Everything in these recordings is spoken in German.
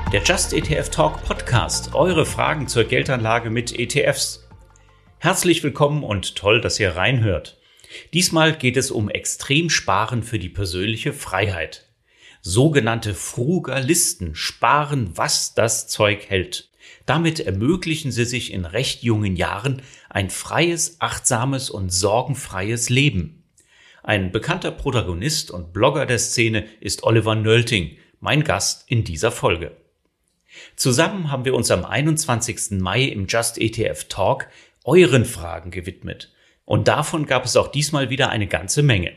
Der Just ETF Talk Podcast, eure Fragen zur Geldanlage mit ETFs. Herzlich willkommen und toll, dass ihr reinhört. Diesmal geht es um Extremsparen für die persönliche Freiheit. Sogenannte Frugalisten sparen, was das Zeug hält. Damit ermöglichen sie sich in recht jungen Jahren ein freies, achtsames und sorgenfreies Leben. Ein bekannter Protagonist und Blogger der Szene ist Oliver Nölting, mein Gast in dieser Folge. Zusammen haben wir uns am 21. Mai im Just ETF Talk euren Fragen gewidmet. Und davon gab es auch diesmal wieder eine ganze Menge.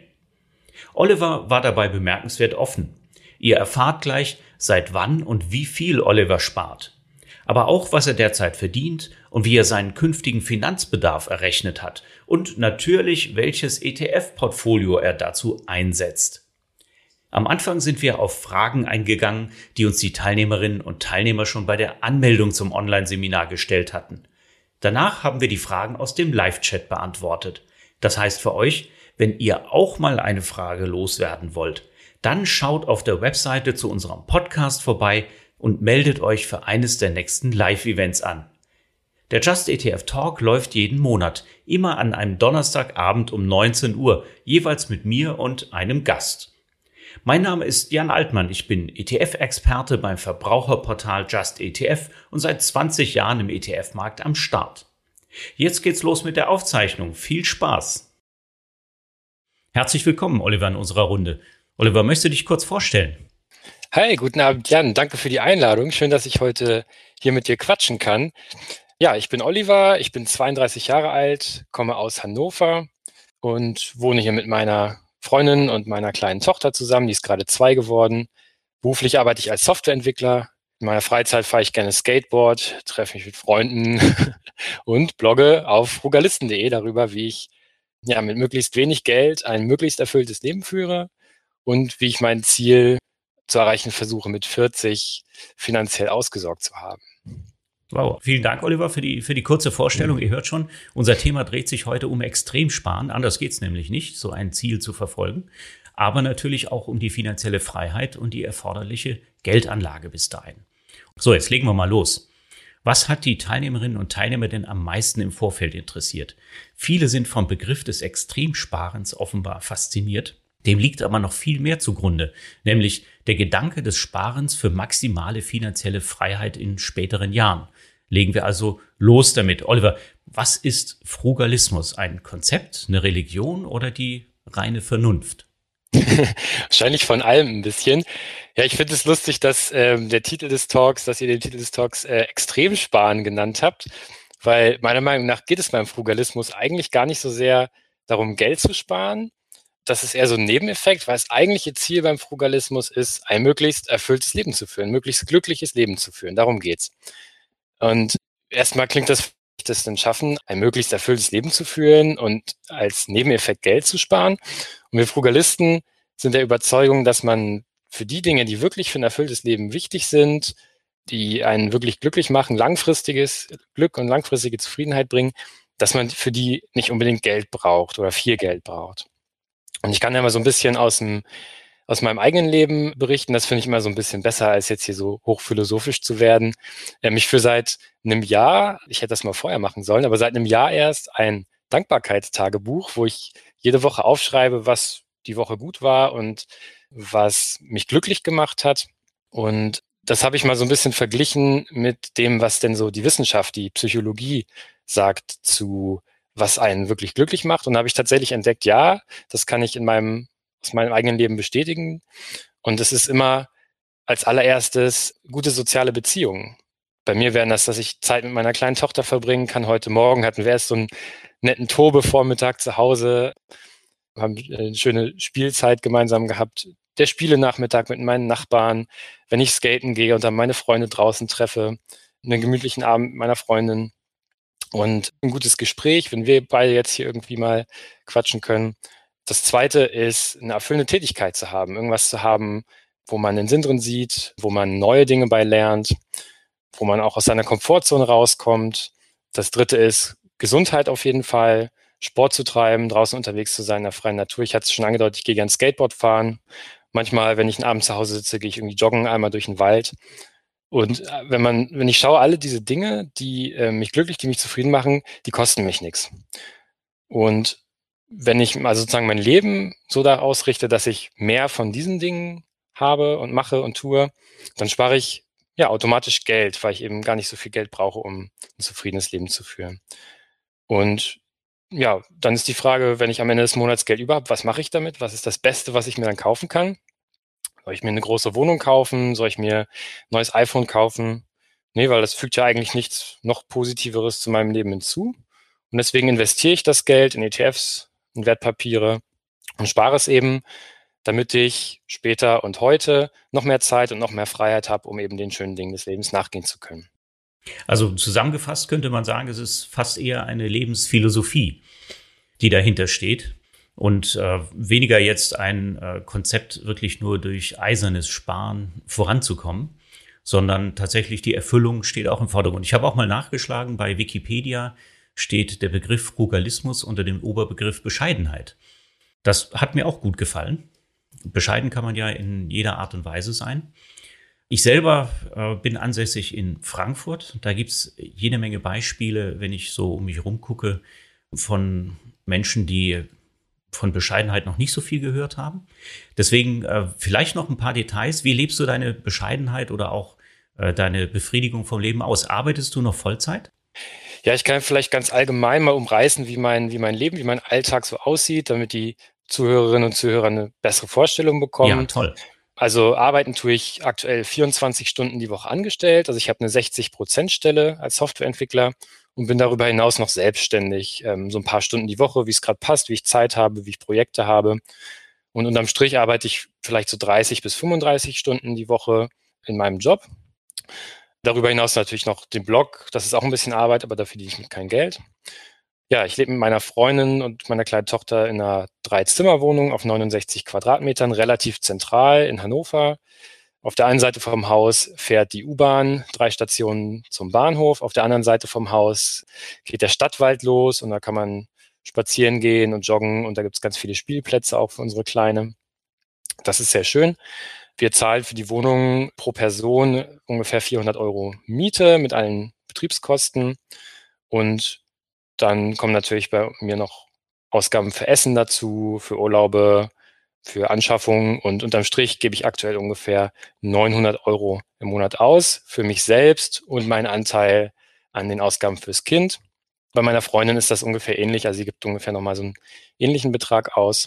Oliver war dabei bemerkenswert offen. Ihr erfahrt gleich, seit wann und wie viel Oliver spart. Aber auch, was er derzeit verdient und wie er seinen künftigen Finanzbedarf errechnet hat. Und natürlich, welches ETF-Portfolio er dazu einsetzt. Am Anfang sind wir auf Fragen eingegangen, die uns die Teilnehmerinnen und Teilnehmer schon bei der Anmeldung zum Online-Seminar gestellt hatten. Danach haben wir die Fragen aus dem Live-Chat beantwortet. Das heißt für euch, wenn ihr auch mal eine Frage loswerden wollt, dann schaut auf der Webseite zu unserem Podcast vorbei und meldet euch für eines der nächsten Live-Events an. Der Just ETF Talk läuft jeden Monat, immer an einem Donnerstagabend um 19 Uhr, jeweils mit mir und einem Gast. Mein Name ist Jan Altmann, ich bin ETF-Experte beim Verbraucherportal Just ETF und seit 20 Jahren im ETF-Markt am Start. Jetzt geht's los mit der Aufzeichnung. Viel Spaß! Herzlich willkommen, Oliver, in unserer Runde. Oliver, möchtest du dich kurz vorstellen? Hi, guten Abend, Jan. Danke für die Einladung. Schön, dass ich heute hier mit dir quatschen kann. Ja, ich bin Oliver, ich bin 32 Jahre alt, komme aus Hannover und wohne hier mit meiner Freundin und meiner kleinen Tochter zusammen, die ist gerade 2 geworden. Beruflich arbeite ich als Softwareentwickler. In meiner Freizeit fahre ich gerne Skateboard, treffe mich mit Freunden und blogge auf frugalisten.de darüber, wie ich mit möglichst wenig Geld ein möglichst erfülltes Leben führe und wie ich mein Ziel zu erreichen versuche, mit 40 finanziell ausgesorgt zu haben. Wow, vielen Dank, Oliver, für die kurze Vorstellung. Ihr hört schon, unser Thema dreht sich heute um Extremsparen. Anders geht's nämlich nicht, so ein Ziel zu verfolgen. Aber natürlich auch um die finanzielle Freiheit und die erforderliche Geldanlage bis dahin. So, jetzt legen wir mal los. Was hat die Teilnehmerinnen und Teilnehmer denn am meisten im Vorfeld interessiert? Viele sind vom Begriff des Extremsparens offenbar fasziniert. Dem liegt aber noch viel mehr zugrunde, nämlich der Gedanke des Sparens für maximale finanzielle Freiheit in späteren Jahren. Legen wir also los damit. Oliver, was ist Frugalismus? Ein Konzept, eine Religion oder die reine Vernunft? Wahrscheinlich von allem ein bisschen. Ja, ich finde es lustig, dass ihr den Titel des Talks Extremsparen genannt habt, weil meiner Meinung nach geht es beim Frugalismus eigentlich gar nicht so sehr darum, Geld zu sparen. Das ist eher so ein Nebeneffekt, weil das eigentliche Ziel beim Frugalismus ist, ein möglichst erfülltes Leben zu führen, ein möglichst glückliches Leben zu führen. Darum geht's. Und erstmal klingt das denn schaffen, ein möglichst erfülltes Leben zu führen und als Nebeneffekt Geld zu sparen. Und wir Frugalisten sind der Überzeugung, dass man für die Dinge, die wirklich für ein erfülltes Leben wichtig sind, die einen wirklich glücklich machen, langfristiges Glück und langfristige Zufriedenheit bringen, dass man für die nicht unbedingt Geld braucht oder viel Geld braucht. Und ich kann ja mal so ein bisschen aus meinem eigenen Leben berichten. Das finde ich immer so ein bisschen besser, als jetzt hier so hochphilosophisch zu werden. Ich führe seit einem Jahr, ich hätte das mal vorher machen sollen, aber seit einem Jahr erst ein Dankbarkeitstagebuch, wo ich jede Woche aufschreibe, was die Woche gut war und was mich glücklich gemacht hat. Und das habe ich mal so ein bisschen verglichen mit dem, was denn so die Wissenschaft, die Psychologie sagt zu was einen wirklich glücklich macht. Und da habe ich tatsächlich entdeckt, ja, das kann ich aus meinem eigenen Leben bestätigen. Und es ist immer als allererstes gute soziale Beziehungen. Bei mir wären das, dass ich Zeit mit meiner kleinen Tochter verbringen kann. Heute Morgen hatten wir erst so einen netten Tobe-Vormittag zu Hause, haben eine schöne Spielzeit gemeinsam gehabt. Der Spielenachmittag mit meinen Nachbarn, wenn ich skaten gehe und dann meine Freunde draußen treffe, einen gemütlichen Abend mit meiner Freundin. Und ein gutes Gespräch, wenn wir beide jetzt hier irgendwie mal quatschen können. Das Zweite ist, eine erfüllende Tätigkeit zu haben, irgendwas zu haben, wo man den Sinn drin sieht, wo man neue Dinge bei lernt, wo man auch aus seiner Komfortzone rauskommt. Das Dritte ist Gesundheit auf jeden Fall, Sport zu treiben, draußen unterwegs zu sein in der freien Natur. Ich hatte es schon angedeutet, ich gehe gerne Skateboard fahren. Manchmal, wenn ich einen Abend zu Hause sitze, gehe ich irgendwie joggen einmal durch den Wald. Und wenn ich schaue, alle diese Dinge, die mich glücklich, die mich zufrieden machen, die kosten mich nichts. Und wenn ich also sozusagen mein Leben so da ausrichte, dass ich mehr von diesen Dingen habe und mache und tue, dann spare ich ja automatisch Geld, weil ich eben gar nicht so viel Geld brauche, um ein zufriedenes Leben zu führen. Und ja, dann ist die Frage, wenn ich am Ende des Monats Geld über habe, was mache ich damit? Was ist das Beste, was ich mir dann kaufen kann? Soll ich mir eine große Wohnung kaufen? Soll ich mir ein neues iPhone kaufen? Nee, weil das fügt ja eigentlich nichts noch Positiveres zu meinem Leben hinzu. Und deswegen investiere ich das Geld in ETFs, in Wertpapiere und spare es eben, damit ich später und heute noch mehr Zeit und noch mehr Freiheit habe, um eben den schönen Dingen des Lebens nachgehen zu können. Also zusammengefasst könnte man sagen, es ist fast eher eine Lebensphilosophie, die dahinter steht und weniger jetzt ein Konzept, wirklich nur durch eisernes Sparen voranzukommen, sondern tatsächlich die Erfüllung steht auch im Vordergrund. Ich habe auch mal nachgeschlagen, bei Wikipedia steht der Begriff Frugalismus unter dem Oberbegriff Bescheidenheit. Das hat mir auch gut gefallen. Bescheiden kann man ja in jeder Art und Weise sein. Ich selber bin ansässig in Frankfurt. Da gibt's jede Menge Beispiele, wenn ich so um mich herum gucke, von Menschen, die von Bescheidenheit noch nicht so viel gehört haben. Deswegen vielleicht noch ein paar Details. Wie lebst du deine Bescheidenheit oder auch deine Befriedigung vom Leben aus? Arbeitest du noch Vollzeit? Ja, ich kann vielleicht ganz allgemein mal umreißen, wie mein Leben, wie mein Alltag so aussieht, damit die Zuhörerinnen und Zuhörer eine bessere Vorstellung Ja, bekommen. toll. Also arbeiten tue ich aktuell 24 Stunden die Woche angestellt. Also ich habe eine 60%-Stelle als Softwareentwickler und bin darüber hinaus noch selbstständig. So ein paar Stunden die Woche, wie es gerade passt, wie ich Zeit habe, wie ich Projekte habe. Und unterm Strich arbeite ich vielleicht so 30 bis 35 Stunden die Woche in meinem Job. Darüber hinaus natürlich noch den Blog. Das ist auch ein bisschen Arbeit, aber da verdiene ich kein Geld. Ja, ich lebe mit meiner Freundin und meiner kleinen Tochter in einer 3-Zimmer-Wohnung auf 69 Quadratmetern, relativ zentral in Hannover. Auf der einen Seite vom Haus fährt die U-Bahn 3 Stationen zum Bahnhof. Auf der anderen Seite vom Haus geht der Stadtwald los und da kann man spazieren gehen und joggen und da gibt es ganz viele Spielplätze auch für unsere Kleine. Das ist sehr schön. Wir zahlen für die Wohnung pro Person ungefähr 400 Euro Miete mit allen Betriebskosten und dann kommen natürlich bei mir noch Ausgaben für Essen dazu, für Urlaube, für Anschaffungen und unterm Strich gebe ich aktuell ungefähr 900 Euro im Monat aus für mich selbst und meinen Anteil an den Ausgaben fürs Kind. Bei meiner Freundin ist das ungefähr ähnlich, also sie gibt ungefähr nochmal so einen ähnlichen Betrag aus.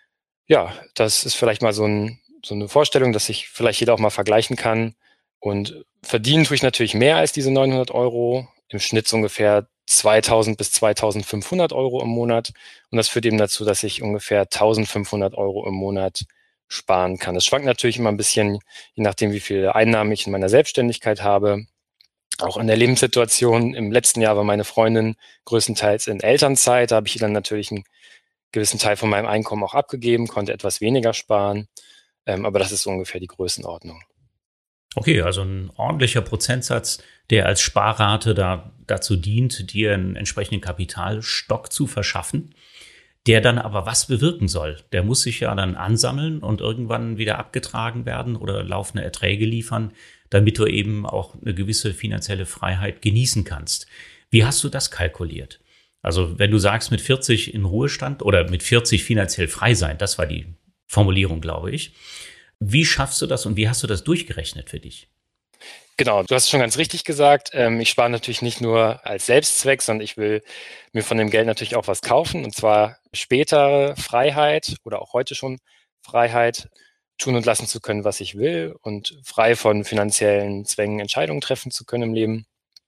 Ja, das ist vielleicht mal so eine Vorstellung, dass sich vielleicht jeder auch mal vergleichen kann. Und verdienen tue ich natürlich mehr als diese 900 Euro. Im Schnitt so ungefähr 2000 bis 2500 Euro im Monat. Und das führt eben dazu, dass ich ungefähr 1500 Euro im Monat sparen kann. Das schwankt natürlich immer ein bisschen, je nachdem, wie viele Einnahmen ich in meiner Selbstständigkeit habe. Auch in der Lebenssituation. Im letzten Jahr war meine Freundin größtenteils in Elternzeit. Da habe ich ihr dann natürlich einen gewissen Teil von meinem Einkommen auch abgegeben, konnte etwas weniger sparen. Aber das ist so ungefähr die Größenordnung. Okay, also ein ordentlicher Prozentsatz, der als Sparrate dazu dient, dir einen entsprechenden Kapitalstock zu verschaffen, der dann aber was bewirken soll. Der muss sich ja dann ansammeln und irgendwann wieder abgetragen werden oder laufende Erträge liefern, damit du eben auch eine gewisse finanzielle Freiheit genießen kannst. Wie hast du das kalkuliert? Also wenn du sagst, mit 40 in Ruhestand oder mit 40 finanziell frei sein, das war die Formulierung, glaube ich. Wie schaffst du das und wie hast du das durchgerechnet für dich? Genau, du hast es schon ganz richtig gesagt. Ich spare natürlich nicht nur als Selbstzweck, sondern ich will mir von dem Geld natürlich auch was kaufen, und zwar spätere Freiheit oder auch heute schon Freiheit, tun und lassen zu können, was ich will und frei von finanziellen Zwängen Entscheidungen treffen zu können im Leben.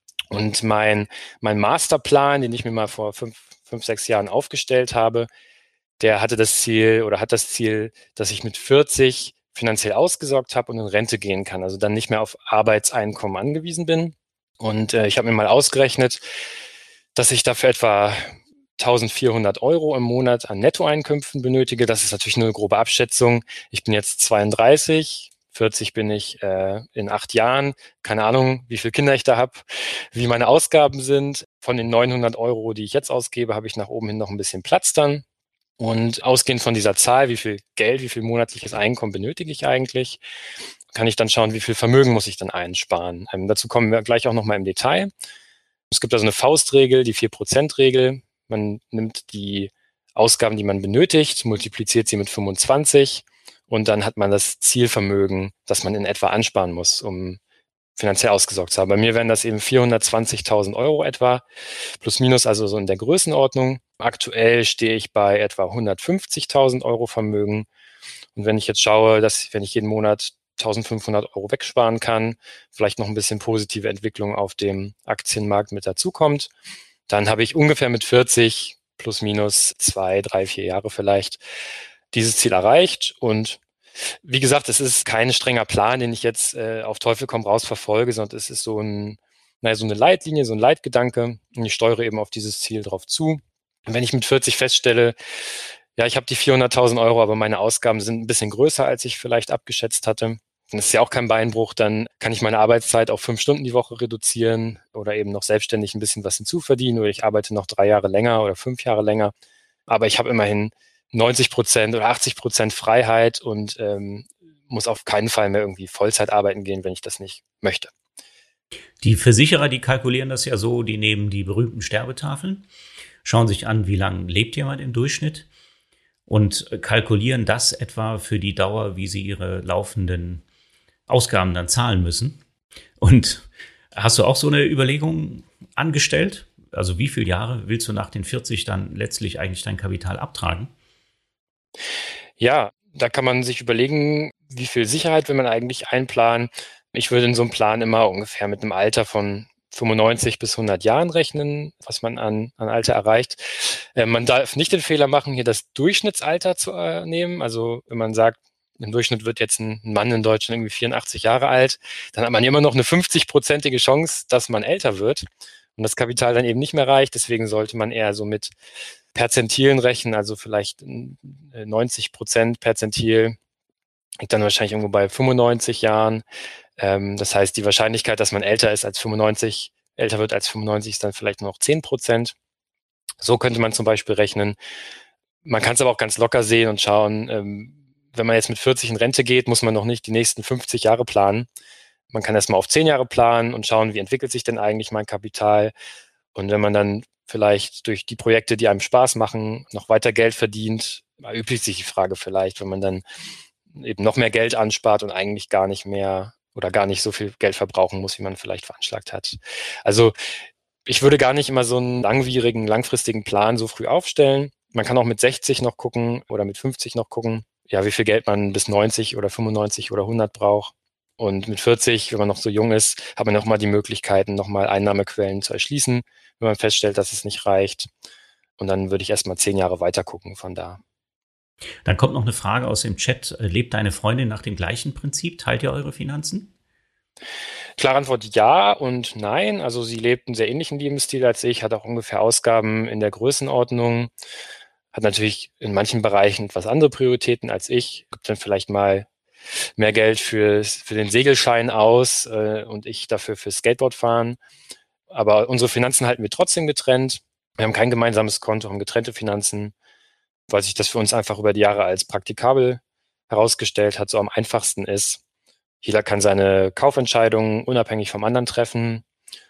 Und mein Masterplan, den ich mir mal vor 6 Jahren aufgestellt habe, der hatte das Ziel oder hat das Ziel, dass ich mit 40 finanziell ausgesorgt habe und in Rente gehen kann, also dann nicht mehr auf Arbeitseinkommen angewiesen bin. Und ich habe mir mal ausgerechnet, dass ich dafür etwa 1400 Euro im Monat an Nettoeinkünften benötige. Das ist natürlich nur eine grobe Abschätzung. Ich bin jetzt 32, 40 bin ich in 8 Jahren. Keine Ahnung, wie viele Kinder ich da habe, wie meine Ausgaben sind. Von den 900 Euro, die ich jetzt ausgebe, habe ich nach oben hin noch ein bisschen Platz dann. Und ausgehend von dieser Zahl, wie viel Geld, wie viel monatliches Einkommen benötige ich eigentlich, kann ich dann schauen, wie viel Vermögen muss ich dann einsparen. Dazu kommen wir gleich auch nochmal im Detail. Es gibt also eine Faustregel, die 4%-Regel. Man nimmt die Ausgaben, die man benötigt, multipliziert sie mit 25 und dann hat man das Zielvermögen, das man in etwa ansparen muss, um finanziell ausgesorgt zu haben. Bei mir wären das eben 420.000 Euro etwa, plus minus, also so in der Größenordnung. Aktuell stehe ich bei etwa 150.000 Euro Vermögen. Und wenn ich jetzt schaue, dass wenn ich jeden Monat 1.500 Euro wegsparen kann, vielleicht noch ein bisschen positive Entwicklung auf dem Aktienmarkt mit dazukommt, dann habe ich ungefähr mit 40 plus minus 2, 3, 4 Jahre vielleicht dieses Ziel erreicht. Und wie gesagt, es ist kein strenger Plan, den ich jetzt auf Teufel komm raus verfolge, sondern es ist so eine Leitlinie, so ein Leitgedanke. Und ich steuere eben auf dieses Ziel drauf zu. Und wenn ich mit 40 feststelle, ja, ich habe die 400.000 Euro, aber meine Ausgaben sind ein bisschen größer, als ich vielleicht abgeschätzt hatte, dann ist ja auch kein Beinbruch, dann kann ich meine Arbeitszeit auf 5 Stunden die Woche reduzieren oder eben noch selbstständig ein bisschen was hinzuverdienen oder ich arbeite noch 3 Jahre länger oder 5 Jahre länger. Aber ich habe immerhin 90% oder 80% Freiheit und muss auf keinen Fall mehr irgendwie Vollzeit arbeiten gehen, wenn ich das nicht möchte. Die Versicherer, die kalkulieren das ja so, die nehmen die berühmten Sterbetafeln, schauen sich an, wie lange lebt jemand im Durchschnitt und kalkulieren das etwa für die Dauer, wie sie ihre laufenden Ausgaben dann zahlen müssen. Und hast du auch so eine Überlegung angestellt? Also wie viele Jahre willst du nach den 40 dann letztlich eigentlich dein Kapital abtragen? Ja, da kann man sich überlegen, wie viel Sicherheit will man eigentlich einplanen. Ich würde in so einem Plan immer ungefähr mit einem Alter von 95 bis 100 Jahren rechnen, was man an Alter erreicht. Man darf nicht den Fehler machen, hier das Durchschnittsalter zu nehmen. Also wenn man sagt, im Durchschnitt wird jetzt ein Mann in Deutschland irgendwie 84 Jahre alt, dann hat man immer noch eine 50-prozentige Chance, dass man älter wird und das Kapital dann eben nicht mehr reicht. Deswegen sollte man eher so mit Perzentilen rechnen, also vielleicht 90% Perzentil liegt dann wahrscheinlich irgendwo bei 95 Jahren. Das heißt, die Wahrscheinlichkeit, dass man älter wird als 95, ist dann vielleicht nur noch 10%. So könnte man zum Beispiel rechnen. Man kann es aber auch ganz locker sehen und schauen, wenn man jetzt mit 40 in Rente geht, muss man noch nicht die nächsten 50 Jahre planen. Man kann erstmal auf 10 Jahre planen und schauen, wie entwickelt sich denn eigentlich mein Kapital. Und wenn man dann vielleicht durch die Projekte, die einem Spaß machen, noch weiter Geld verdient, erübrigt sich die Frage vielleicht, wenn man dann eben noch mehr Geld anspart und eigentlich gar nicht mehr oder gar nicht so viel Geld verbrauchen muss, wie man vielleicht veranschlagt hat. Also ich würde gar nicht immer so einen langwierigen, langfristigen Plan so früh aufstellen. Man kann auch mit 60 noch gucken oder mit 50 noch gucken, ja, wie viel Geld man bis 90 oder 95 oder 100 braucht. Und mit 40, wenn man noch so jung ist, hat man nochmal die Möglichkeiten, nochmal Einnahmequellen zu erschließen, wenn man feststellt, dass es nicht reicht. Und dann würde ich erstmal 10 Jahre weiter gucken von da. Dann kommt noch eine Frage aus dem Chat. Lebt deine Freundin nach dem gleichen Prinzip? Teilt ihr eure Finanzen? Klare Antwort ja und nein. Also sie lebt einen sehr ähnlichen Lebensstil als ich, hat auch ungefähr Ausgaben in der Größenordnung, hat natürlich in manchen Bereichen etwas andere Prioritäten als ich, gibt dann vielleicht mal mehr Geld für den Segelschein aus und ich dafür fürs Skateboardfahren. Aber unsere Finanzen halten wir trotzdem getrennt. Wir haben kein gemeinsames Konto, haben getrennte Finanzen, weil sich das für uns einfach über die Jahre als praktikabel herausgestellt hat, so am einfachsten ist. Jeder kann seine Kaufentscheidungen unabhängig vom anderen treffen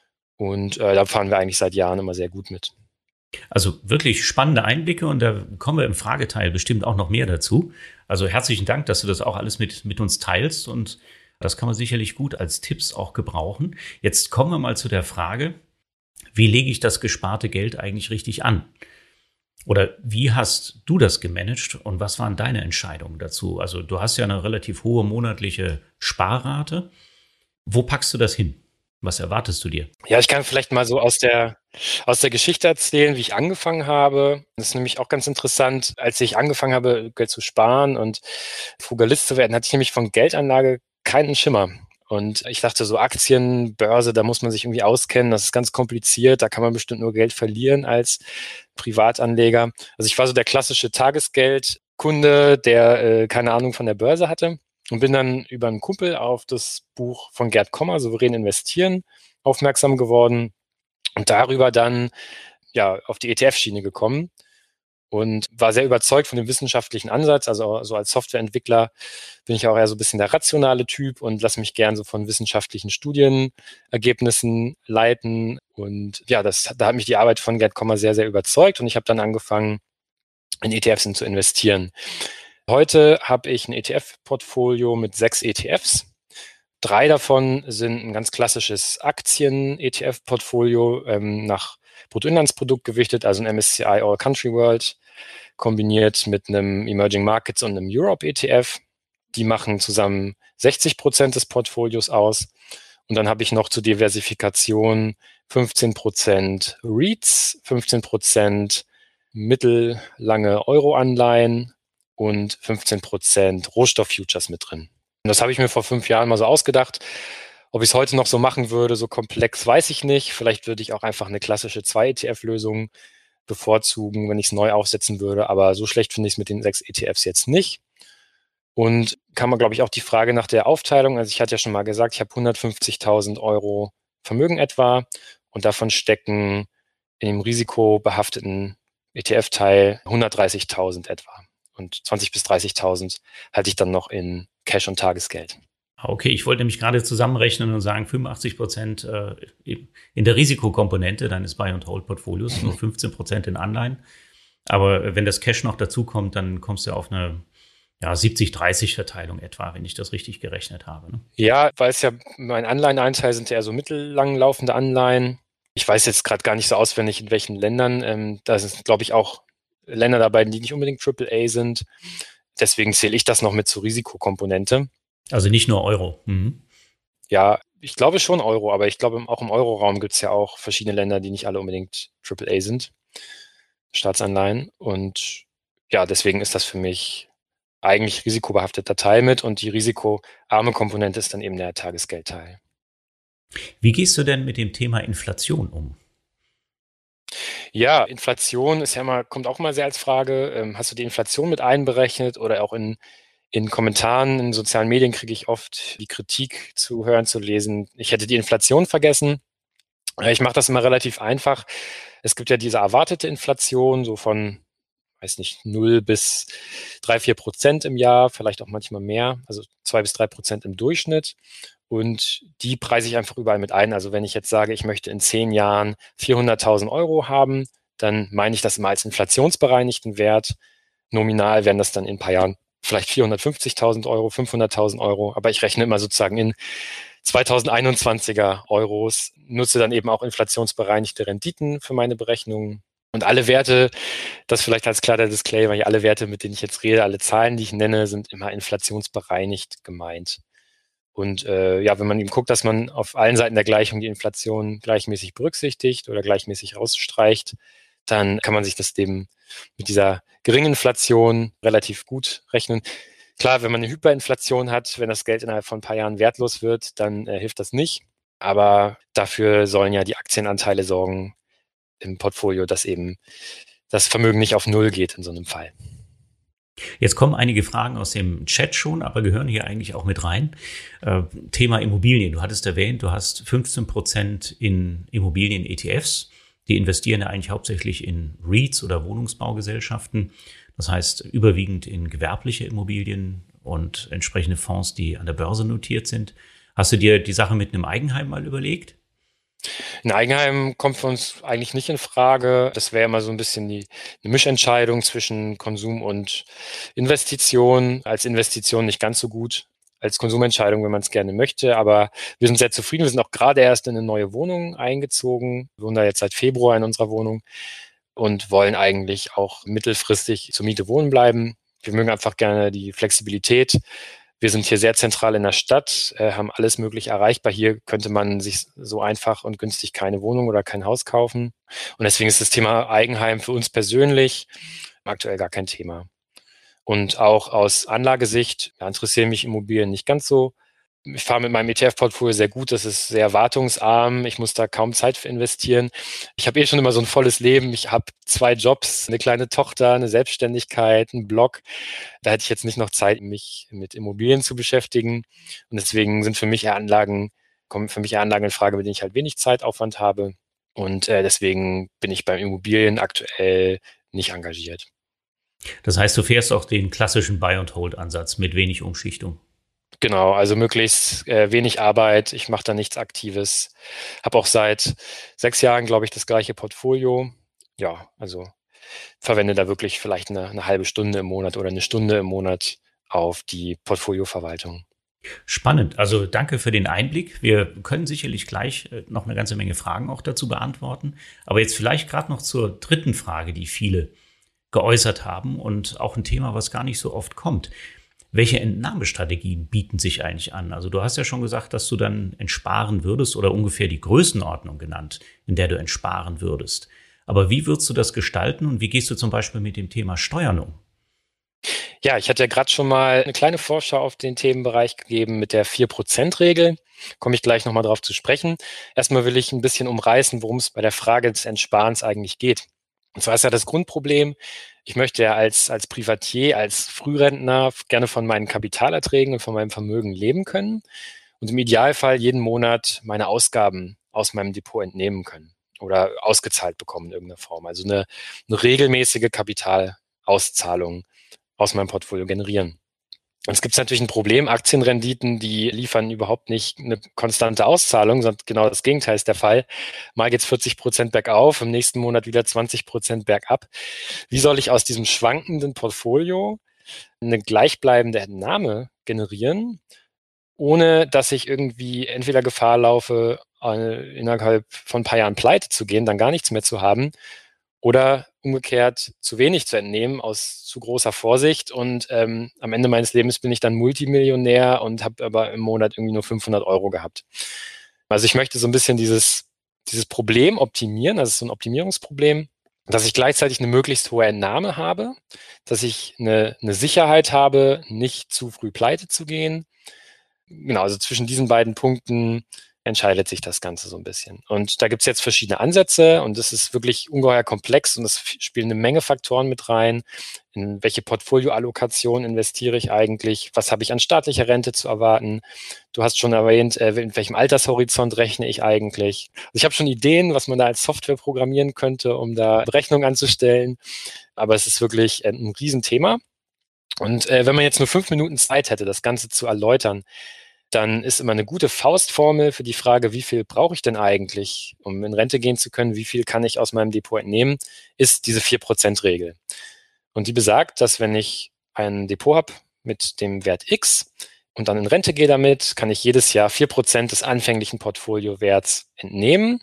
und da fahren wir eigentlich seit Jahren immer sehr gut mit. Also wirklich spannende Einblicke und da kommen wir im Frageteil bestimmt auch noch mehr dazu. Also herzlichen Dank, dass du das auch alles mit uns teilst und das kann man sicherlich gut als Tipps auch gebrauchen. Jetzt kommen wir mal zu der Frage, wie lege ich das gesparte Geld eigentlich richtig an? Oder wie hast du das gemanagt und was waren deine Entscheidungen dazu? Also du hast ja eine relativ hohe monatliche Sparrate. Wo packst du das hin? Was erwartest du dir? Ja, ich kann vielleicht mal so aus der Geschichte erzählen, wie ich angefangen habe. Das ist nämlich auch ganz interessant. Als ich angefangen habe, Geld zu sparen und Frugalist zu werden, hatte ich nämlich von Geldanlage keinen Schimmer. Und ich dachte so, Aktien, Börse, da muss man sich irgendwie auskennen. Das ist ganz kompliziert. Da kann man bestimmt nur Geld verlieren als Privatanleger. Also ich war so der klassische Tagesgeldkunde, der keine Ahnung von der Börse hatte. Und bin dann über einen Kumpel auf das Buch von Gerd Kommer, Souverän investieren, aufmerksam geworden und darüber dann ja auf die ETF-Schiene gekommen. und war sehr überzeugt von dem wissenschaftlichen Ansatz. Also so als Softwareentwickler bin ich auch eher so ein bisschen der rationale Typ und lasse mich gern so von wissenschaftlichen Studienergebnissen leiten. Und ja, da hat mich die Arbeit von Gerd Kommer sehr, sehr überzeugt und ich habe dann angefangen, in ETFs zu investieren. Heute habe ich ein ETF-Portfolio mit 6 ETFs. 3 davon sind ein ganz klassisches Aktien-ETF-Portfolio nach Bruttoinlandsprodukt gewichtet, also ein MSCI All Country World kombiniert mit einem Emerging Markets und einem Europe ETF. Die machen zusammen 60% des Portfolios aus. Und dann habe ich noch zur Diversifikation 15% REITs, 15% mittellange Euro-Anleihen und 15% Rohstofffutures mit drin. Und das habe ich mir vor 5 Jahren mal so ausgedacht. Ob ich es heute noch so machen würde, so komplex, weiß ich nicht. Vielleicht würde ich auch einfach eine klassische 2-ETF-Lösung bevorzugen, wenn ich es neu aufsetzen würde. Aber so schlecht finde ich es mit den 6 ETFs jetzt nicht. Und kann man, glaube ich, auch die Frage nach der Aufteilung, also ich hatte ja schon mal gesagt, ich habe 150.000 Euro Vermögen etwa und davon stecken in dem risikobehafteten ETF-Teil 130.000 etwa. Und 20.000 bis 30.000 halte ich dann noch in Cash und Tagesgeld. Okay, ich wollte nämlich gerade zusammenrechnen und sagen, 85% in der Risikokomponente deines Buy-and-Hold-Portfolios, nur 15% in Anleihen. Aber wenn das Cash noch dazukommt, dann kommst du auf eine 70-30-Verteilung etwa, wenn ich das richtig gerechnet habe. Ne? Ja, weil es ja mein Anleihenanteil sind ja eher so mittellang laufende Anleihen. Ich weiß jetzt gerade gar nicht so auswendig, in welchen Ländern. Da sind, glaube ich, auch Länder dabei, die nicht unbedingt AAA sind. Deswegen zähle ich das noch mit zur Risikokomponente. Also nicht nur Euro. Mhm. Ja, ich glaube schon Euro, aber ich glaube auch im Euroraum gibt es ja auch verschiedene Länder, die nicht alle unbedingt AAA sind, Staatsanleihen. Und ja, deswegen ist das für mich eigentlich risikobehafteter Teil mit und die risikoarme Komponente ist dann eben der Tagesgeldteil. Wie gehst du denn mit dem Thema Inflation um? Ja, Inflation ist ja immer, kommt auch mal sehr als Frage. Hast du die Inflation mit einberechnet oder auch in Kommentaren in sozialen Medien kriege ich oft die Kritik zu hören, zu lesen, ich hätte die Inflation vergessen. Ich mache das immer relativ einfach. Es gibt ja diese erwartete Inflation, so von, weiß nicht, 0 bis 3-4% im Jahr, vielleicht auch manchmal mehr, also 2 bis 3% im Durchschnitt. Und die preise ich einfach überall mit ein. Also wenn ich jetzt sage, ich möchte in 10 Jahren 400.000 Euro haben, dann meine ich das immer als inflationsbereinigten Wert. Nominal wären das dann in ein paar Jahren vielleicht 450.000 Euro, 500.000 Euro. Aber ich rechne immer sozusagen in 2021er Euros, nutze dann eben auch inflationsbereinigte Renditen für meine Berechnungen. Und alle Werte, das vielleicht als kleiner Disclaimer, alle Werte, mit denen ich jetzt rede, alle Zahlen, die ich nenne, sind immer inflationsbereinigt gemeint. Und wenn man eben guckt, dass man auf allen Seiten der Gleichung die Inflation gleichmäßig berücksichtigt oder gleichmäßig rausstreicht, dann kann man sich das eben mit dieser geringen Inflation relativ gut rechnen. Klar, wenn man eine Hyperinflation hat, wenn das Geld innerhalb von ein paar Jahren wertlos wird, dann hilft das nicht. Aber dafür sollen ja die Aktienanteile sorgen im Portfolio, dass eben das Vermögen nicht auf Null geht in so einem Fall. Jetzt kommen einige Fragen aus dem Chat schon, aber gehören hier eigentlich auch mit rein. Thema Immobilien. Du hattest erwähnt, du hast 15% in Immobilien-ETFs. Die investieren ja eigentlich hauptsächlich in REITs oder Wohnungsbaugesellschaften. Das heißt, überwiegend in gewerbliche Immobilien und entsprechende Fonds, die an der Börse notiert sind. Hast du dir die Sache mit einem Eigenheim mal überlegt? Ein Eigenheim kommt für uns eigentlich nicht in Frage. Das wäre immer so ein bisschen eine Mischentscheidung zwischen Konsum und Investition. Als Investition nicht ganz so gut, als Konsumentscheidung, wenn man es gerne möchte. Aber wir sind sehr zufrieden. Wir sind auch gerade erst in eine neue Wohnung eingezogen. Wir wohnen da jetzt seit Februar in unserer Wohnung und wollen eigentlich auch mittelfristig zur Miete wohnen bleiben. Wir mögen einfach gerne die Flexibilität. Wir sind hier sehr zentral in der Stadt, haben alles möglich erreichbar. Hier könnte man sich so einfach und günstig keine Wohnung oder kein Haus kaufen. Und deswegen ist das Thema Eigenheim für uns persönlich aktuell gar kein Thema. Und auch aus Anlagesicht interessieren mich Immobilien nicht ganz so. Ich fahre mit meinem ETF-Portfolio sehr gut, das ist sehr wartungsarm, ich muss da kaum Zeit für investieren. Ich habe schon immer so ein volles Leben, ich habe 2 Jobs, eine kleine Tochter, eine Selbstständigkeit, einen Blog. Da hätte ich jetzt nicht noch Zeit, mich mit Immobilien zu beschäftigen. Und deswegen kommen für mich eher Anlagen in Frage, mit denen ich halt wenig Zeitaufwand habe. Und deswegen bin ich beim Immobilien aktuell nicht engagiert. Das heißt, du fährst auch den klassischen Buy-and-Hold-Ansatz mit wenig Umschichtung. Genau, also möglichst wenig Arbeit. Ich mache da nichts Aktives. Habe auch seit 6 Jahren, glaube ich, das gleiche Portfolio. Ja, also verwende da wirklich vielleicht eine halbe Stunde im Monat oder eine Stunde im Monat auf die Portfolioverwaltung. Spannend. Also danke für den Einblick. Wir können sicherlich gleich noch eine ganze Menge Fragen auch dazu beantworten. Aber jetzt vielleicht gerade noch zur dritten Frage, die viele geäußert haben und auch ein Thema, was gar nicht so oft kommt. Welche Entnahmestrategien bieten sich eigentlich an? Also du hast ja schon gesagt, dass du dann entsparen würdest oder ungefähr die Größenordnung genannt, in der du entsparen würdest. Aber wie würdest du das gestalten und wie gehst du zum Beispiel mit dem Thema Steuern um? Ja, ich hatte ja gerade schon mal eine kleine Vorschau auf den Themenbereich gegeben mit der 4%-Regel. Komme ich gleich nochmal drauf zu sprechen. Erstmal will ich ein bisschen umreißen, worum es bei der Frage des Entsparens eigentlich geht. Und zwar ist ja das Grundproblem, ich möchte ja als Privatier, als Frührentner gerne von meinen Kapitalerträgen und von meinem Vermögen leben können und im Idealfall jeden Monat meine Ausgaben aus meinem Depot entnehmen können oder ausgezahlt bekommen in irgendeiner Form. Also eine regelmäßige Kapitalauszahlung aus meinem Portfolio generieren. Und es gibt natürlich ein Problem, Aktienrenditen, die liefern überhaupt nicht eine konstante Auszahlung, sondern genau das Gegenteil ist der Fall. Mal geht's 40% bergauf, im nächsten Monat wieder 20% bergab. Wie soll ich aus diesem schwankenden Portfolio eine gleichbleibende Entnahme generieren, ohne dass ich irgendwie entweder Gefahr laufe, innerhalb von ein paar Jahren pleite zu gehen, dann gar nichts mehr zu haben, oder umgekehrt zu wenig zu entnehmen aus zu großer Vorsicht und am Ende meines Lebens bin ich dann Multimillionär und habe aber im Monat irgendwie nur 500 Euro gehabt. Also ich möchte so ein bisschen dieses Problem optimieren, also so ein Optimierungsproblem, dass ich gleichzeitig eine möglichst hohe Entnahme habe, dass ich eine Sicherheit habe, nicht zu früh pleite zu gehen. Genau, also zwischen diesen beiden Punkten entscheidet sich das Ganze so ein bisschen. Und da gibt es jetzt verschiedene Ansätze und es ist wirklich ungeheuer komplex und es spielen eine Menge Faktoren mit rein. In welche Portfolioallokation investiere ich eigentlich? Was habe ich an staatlicher Rente zu erwarten? Du hast schon erwähnt, in welchem Altershorizont rechne ich eigentlich? Also ich habe schon Ideen, was man da als Software programmieren könnte, um da Berechnungen anzustellen. Aber es ist wirklich ein Riesenthema. Und wenn man jetzt nur 5 Minuten Zeit hätte, das Ganze zu erläutern, dann ist immer eine gute Faustformel für die Frage, wie viel brauche ich denn eigentlich, um in Rente gehen zu können, wie viel kann ich aus meinem Depot entnehmen, ist diese 4%-Regel. Und die besagt, dass wenn ich ein Depot habe mit dem Wert X und dann in Rente gehe damit, kann ich jedes Jahr 4% des anfänglichen Portfoliowerts entnehmen.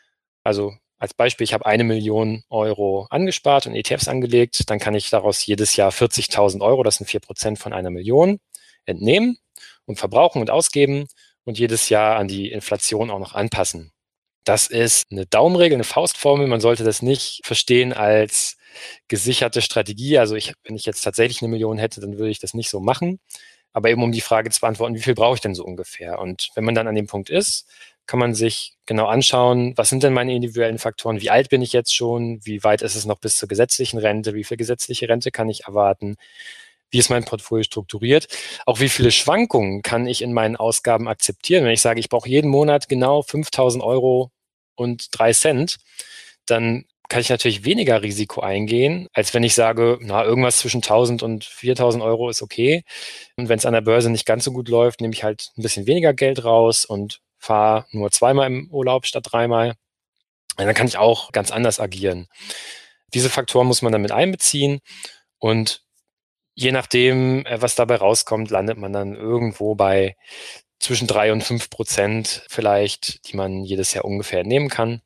Also als Beispiel, ich habe 1 Million Euro angespart und ETFs angelegt, dann kann ich daraus jedes Jahr 40.000 Euro, das sind 4% von 1 Million, entnehmen und verbrauchen und ausgeben und jedes Jahr an die Inflation auch noch anpassen. Das ist eine Daumenregel, eine Faustformel. Man sollte das nicht verstehen als gesicherte Strategie. Also wenn ich jetzt tatsächlich 1 Million hätte, dann würde ich das nicht so machen. Aber eben um die Frage zu beantworten, wie viel brauche ich denn so ungefähr? Und wenn man dann an dem Punkt ist, kann man sich genau anschauen, was sind denn meine individuellen Faktoren? Wie alt bin ich jetzt schon? Wie weit ist es noch bis zur gesetzlichen Rente? Wie viel gesetzliche Rente kann ich erwarten? Wie ist mein Portfolio strukturiert? Auch wie viele Schwankungen kann ich in meinen Ausgaben akzeptieren? Wenn ich sage, ich brauche jeden Monat genau 5.000 Euro und 3 Cent, dann kann ich natürlich weniger Risiko eingehen, als wenn ich sage, irgendwas zwischen 1.000 und 4.000 Euro ist okay. Und wenn es an der Börse nicht ganz so gut läuft, nehme ich halt ein bisschen weniger Geld raus und fahre nur 2-mal im Urlaub statt 3-mal. Und dann kann ich auch ganz anders agieren. Diese Faktoren muss man dann mit einbeziehen und je nachdem, was dabei rauskommt, landet man dann irgendwo bei zwischen 3 und 5% vielleicht, die man jedes Jahr ungefähr entnehmen kann.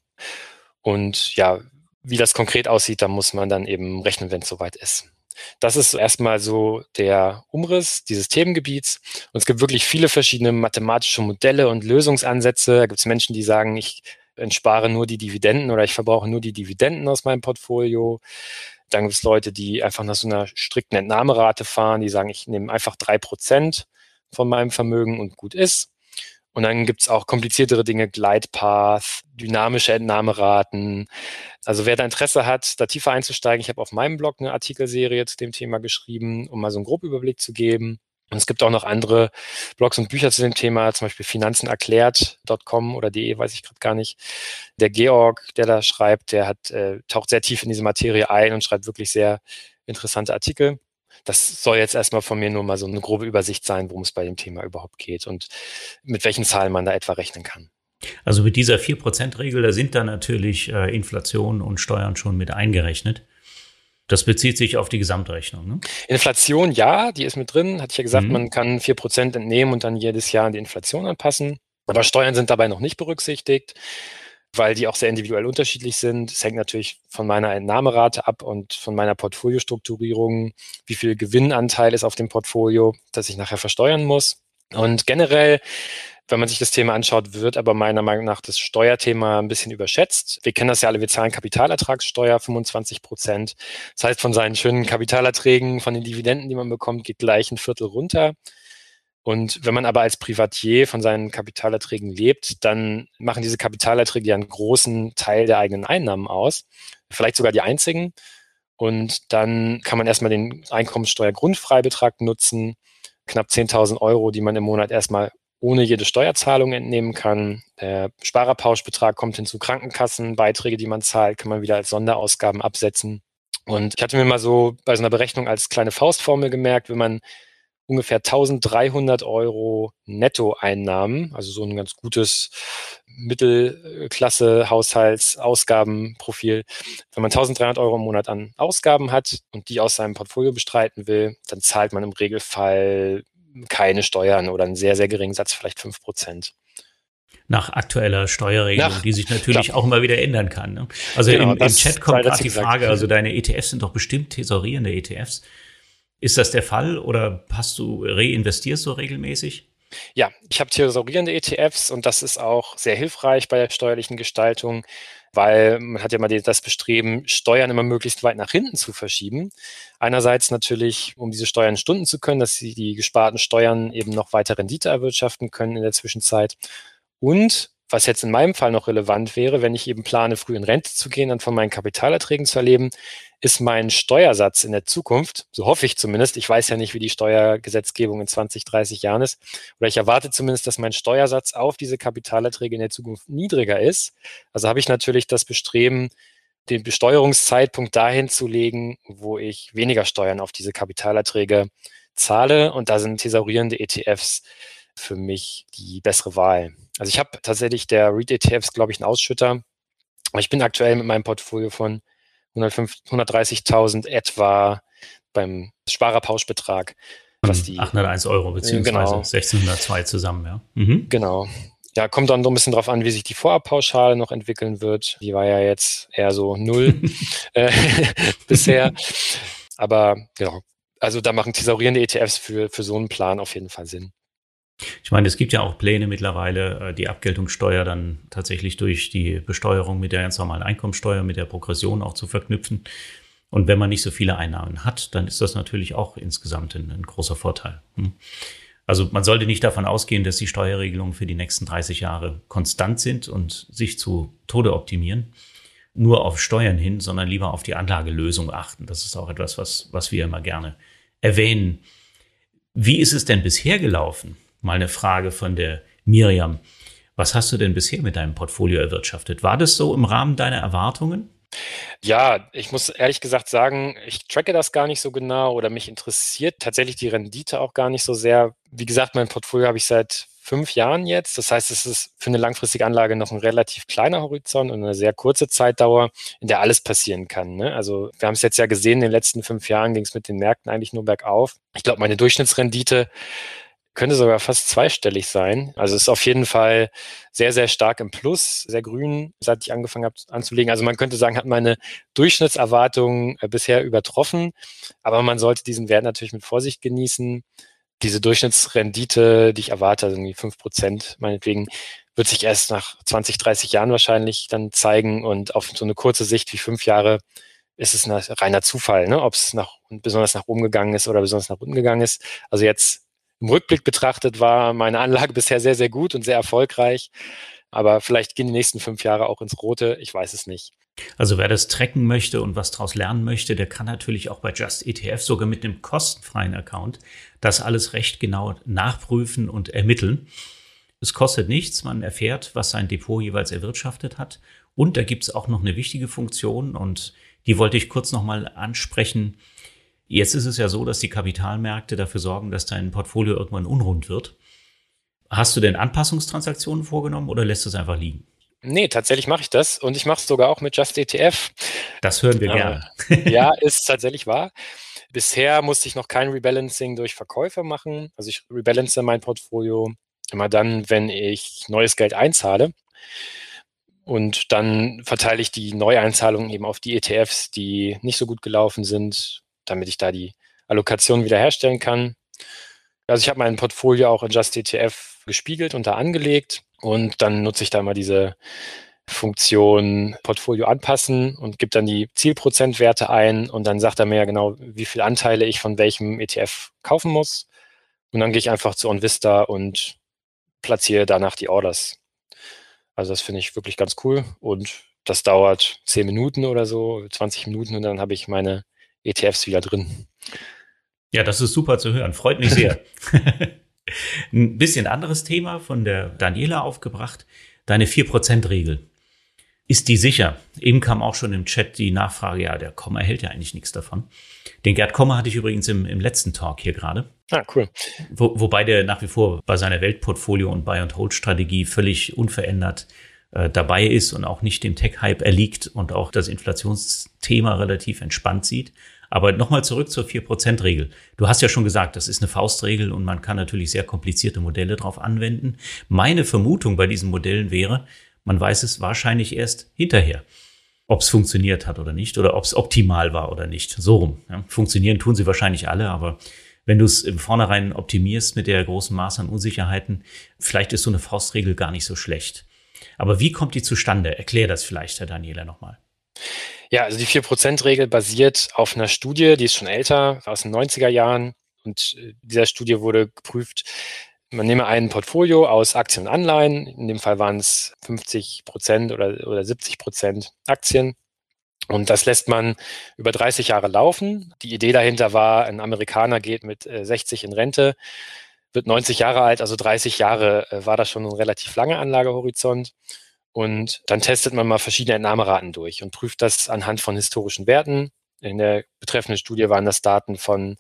Und ja, wie das konkret aussieht, da muss man dann eben rechnen, wenn es soweit ist. Das ist erstmal so der Umriss dieses Themengebiets. Und es gibt wirklich viele verschiedene mathematische Modelle und Lösungsansätze. Da gibt es Menschen, die sagen, ich entspare nur die Dividenden oder ich verbrauche nur die Dividenden aus meinem Portfolio. Dann gibt es Leute, die einfach nach so einer strikten Entnahmerate fahren, die sagen, ich nehme einfach 3% von meinem Vermögen und gut ist. Und dann gibt es auch kompliziertere Dinge, Glide-Path, dynamische Entnahmeraten. Also wer da Interesse hat, da tiefer einzusteigen, ich habe auf meinem Blog eine Artikelserie zu dem Thema geschrieben, um mal so einen Grobüberblick zu geben. Und es gibt auch noch andere Blogs und Bücher zu dem Thema, zum Beispiel finanzenerklärt.com oder de, weiß ich gerade gar nicht. Der Georg, der da schreibt, der taucht sehr tief in diese Materie ein und schreibt wirklich sehr interessante Artikel. Das soll jetzt erstmal von mir nur mal so eine grobe Übersicht sein, worum es bei dem Thema überhaupt geht und mit welchen Zahlen man da etwa rechnen kann. Also mit dieser 4%-Regel, da sind da natürlich Inflation und Steuern schon mit eingerechnet. Das bezieht sich auf die Gesamtrechnung, ne? Inflation, ja, die ist mit drin. Hatte ich ja gesagt, man kann 4% entnehmen und dann jedes Jahr an die Inflation anpassen. Aber Steuern sind dabei noch nicht berücksichtigt, weil die auch sehr individuell unterschiedlich sind. Es hängt natürlich von meiner Entnahmerate ab und von meiner Portfoliostrukturierung, wie viel Gewinnanteil ist auf dem Portfolio, das ich nachher versteuern muss. Und generell, wenn man sich das Thema anschaut, wird aber meiner Meinung nach das Steuerthema ein bisschen überschätzt. Wir kennen das ja alle, wir zahlen Kapitalertragssteuer, 25%. Das heißt, von seinen schönen Kapitalerträgen, von den Dividenden, die man bekommt, geht gleich ein Viertel runter. Und wenn man aber als Privatier von seinen Kapitalerträgen lebt, dann machen diese Kapitalerträge ja einen großen Teil der eigenen Einnahmen aus, vielleicht sogar die einzigen. Und dann kann man erstmal den Einkommenssteuergrundfreibetrag nutzen, knapp 10.000 Euro, die man im Monat erstmal ohne jede Steuerzahlung entnehmen kann. Der Sparerpauschbetrag kommt hinzu, Krankenkassenbeiträge, die man zahlt, kann man wieder als Sonderausgaben absetzen. Und ich hatte mir mal so bei so einer Berechnung als kleine Faustformel gemerkt, wenn man ungefähr 1.300 Euro Nettoeinnahmen, also so ein ganz gutes Mittelklasse-Haushaltsausgabenprofil. Wenn man 1.300 Euro im Monat an Ausgaben hat und die aus seinem Portfolio bestreiten will, dann zahlt man im Regelfall keine Steuern oder einen sehr, sehr geringen Satz, vielleicht 5%. Nach aktueller Steuerregelung, die sich natürlich auch immer wieder ändern kann, ne? Also genau, im Chat kommt gerade die Frage, also deine ETFs sind doch bestimmt tesorierende ETFs. Ist das der Fall oder reinvestierst du regelmäßig? Ja, ich habe tesorierende ETFs und das ist auch sehr hilfreich bei der steuerlichen Gestaltung, weil man hat ja mal das Bestreben, Steuern immer möglichst weit nach hinten zu verschieben. Einerseits natürlich, um diese Steuern stunden zu können, dass sie die gesparten Steuern eben noch weiter Rendite erwirtschaften können in der Zwischenzeit. Und was jetzt in meinem Fall noch relevant wäre, wenn ich eben plane, früh in Rente zu gehen, dann von meinen Kapitalerträgen zu erleben, ist mein Steuersatz in der Zukunft, so hoffe ich zumindest, ich weiß ja nicht, wie die Steuergesetzgebung in 20, 30 Jahren ist, oder ich erwarte zumindest, dass mein Steuersatz auf diese Kapitalerträge in der Zukunft niedriger ist. Also habe ich natürlich das Bestreben, den Besteuerungszeitpunkt dahin zu legen, wo ich weniger Steuern auf diese Kapitalerträge zahle. Und da sind tesorierende ETFs für mich die bessere Wahl. Also ich habe tatsächlich der REIT-ETFs, glaube ich, einen Ausschütter. Aber ich bin aktuell mit meinem Portfolio von 130.000 etwa beim Sparerpauschbetrag. Was die 801 Euro beziehungsweise 1.602 zusammen, ja. Genau. Ja, kommt dann so ein bisschen drauf an, wie sich die Vorabpauschale noch entwickeln wird. Die war ja jetzt eher so 0 bisher. Aber genau, also da machen tesorierende ETFs für so einen Plan auf jeden Fall Sinn. Ich meine, es gibt ja auch Pläne mittlerweile, die Abgeltungssteuer dann tatsächlich durch die Besteuerung mit der ganz normalen Einkommensteuer, mit der Progression auch zu verknüpfen. Und wenn man nicht so viele Einnahmen hat, dann ist das natürlich auch insgesamt ein großer Vorteil. Also man sollte nicht davon ausgehen, dass die Steuerregelungen für die nächsten 30 Jahre konstant sind und sich zu Tode optimieren, nur auf Steuern hin, sondern lieber auf die Anlagelösung achten. Das ist auch etwas, was wir immer gerne erwähnen. Wie ist es denn bisher gelaufen? Mal eine Frage von der Miriam. Was hast du denn bisher mit deinem Portfolio erwirtschaftet? War das so im Rahmen deiner Erwartungen? Ja, ich muss ehrlich gesagt sagen, ich tracke das gar nicht so genau oder mich interessiert tatsächlich die Rendite auch gar nicht so sehr. Wie gesagt, mein Portfolio habe ich seit 5 Jahren jetzt. Das heißt, es ist für eine langfristige Anlage noch ein relativ kleiner Horizont und eine sehr kurze Zeitdauer, in der alles passieren kann, ne? Also wir haben es jetzt ja gesehen, in den letzten 5 Jahren ging es mit den Märkten eigentlich nur bergauf. Ich glaube, meine Durchschnittsrendite könnte sogar fast zweistellig sein. Also es ist auf jeden Fall sehr, sehr stark im Plus, sehr grün, seit ich angefangen habe anzulegen. Also man könnte sagen, hat meine Durchschnittserwartungen bisher übertroffen. Aber man sollte diesen Wert natürlich mit Vorsicht genießen. Diese Durchschnittsrendite, die ich erwarte, also irgendwie 5% meinetwegen, wird sich erst nach 20, 30 Jahren wahrscheinlich dann zeigen. Und auf so eine kurze Sicht wie 5 Jahre ist es ein reiner Zufall, ne? Ob es besonders nach oben gegangen ist oder besonders nach unten gegangen ist. Also jetzt im Rückblick betrachtet war meine Anlage bisher sehr, sehr gut und sehr erfolgreich. Aber vielleicht gehen die nächsten 5 Jahre auch ins Rote. Ich weiß es nicht. Also wer das tracken möchte und was daraus lernen möchte, der kann natürlich auch bei Just ETF sogar mit einem kostenfreien Account das alles recht genau nachprüfen und ermitteln. Es kostet nichts, man erfährt, was sein Depot jeweils erwirtschaftet hat. Und da gibt es auch noch eine wichtige Funktion und die wollte ich kurz nochmal ansprechen. Jetzt ist es ja so, dass die Kapitalmärkte dafür sorgen, dass dein Portfolio irgendwann unrund wird. Hast du denn Anpassungstransaktionen vorgenommen oder lässt du es einfach liegen? Nee, tatsächlich mache ich das und ich mache es sogar auch mit Just ETF. Das hören wir gerne. Ja, ist tatsächlich wahr. Bisher musste ich noch kein Rebalancing durch Verkäufe machen. Also ich rebalance mein Portfolio immer dann, wenn ich neues Geld einzahle. Und dann verteile ich die Neueinzahlungen eben auf die ETFs, die nicht so gut gelaufen sind, damit ich da die Allokation wiederherstellen kann. Also ich habe mein Portfolio auch in Just ETF gespiegelt und da angelegt und dann nutze ich da mal diese Funktion Portfolio anpassen und gebe dann die Zielprozentwerte ein und dann sagt er mir ja genau, wie viele Anteile ich von welchem ETF kaufen muss. Und dann gehe ich einfach zu OnVista und platziere danach die Orders. Also das finde ich wirklich ganz cool und das dauert 10 Minuten oder so, 20 Minuten und dann habe ich meine ETFs wieder drin. Ja, das ist super zu hören. Freut mich sehr. Ein bisschen anderes Thema von der Daniela aufgebracht. Deine 4%-Regel. Ist die sicher? Eben kam auch schon im Chat die Nachfrage, ja, der Kommer hält ja eigentlich nichts davon. Den Gerd Kommer hatte ich übrigens im letzten Talk hier gerade. Ah, cool. Wobei der nach wie vor bei seiner Weltportfolio- und Buy-and-Hold-Strategie völlig unverändert dabei ist und auch nicht dem Tech-Hype erliegt und auch das Inflationsthema relativ entspannt sieht. Aber nochmal zurück zur 4%-Regel. Du hast ja schon gesagt, das ist eine Faustregel und man kann natürlich sehr komplizierte Modelle drauf anwenden. Meine Vermutung bei diesen Modellen wäre, man weiß es wahrscheinlich erst hinterher, ob es funktioniert hat oder nicht oder ob es optimal war oder nicht. So rum. Ja. Funktionieren tun sie wahrscheinlich alle, aber wenn du es im Vornherein optimierst mit der großen Maß an Unsicherheiten, vielleicht ist so eine Faustregel gar nicht so schlecht. Aber wie kommt die zustande? Erklär das vielleicht, Herr Daniela, nochmal. Ja, also die 4%-Regel basiert auf einer Studie, die ist schon älter, aus den 90er Jahren. Und dieser Studie wurde geprüft, man nehme ein Portfolio aus Aktien und Anleihen. In dem Fall waren es 50% oder 70% Aktien. Und das lässt man über 30 Jahre laufen. Die Idee dahinter war, ein Amerikaner geht mit 60 in Rente, wird 90 Jahre alt, also 30 Jahre war das schon ein relativ langer Anlagehorizont. Und dann testet man mal verschiedene Entnahmeraten durch und prüft das anhand von historischen Werten. In der betreffenden Studie waren das Daten von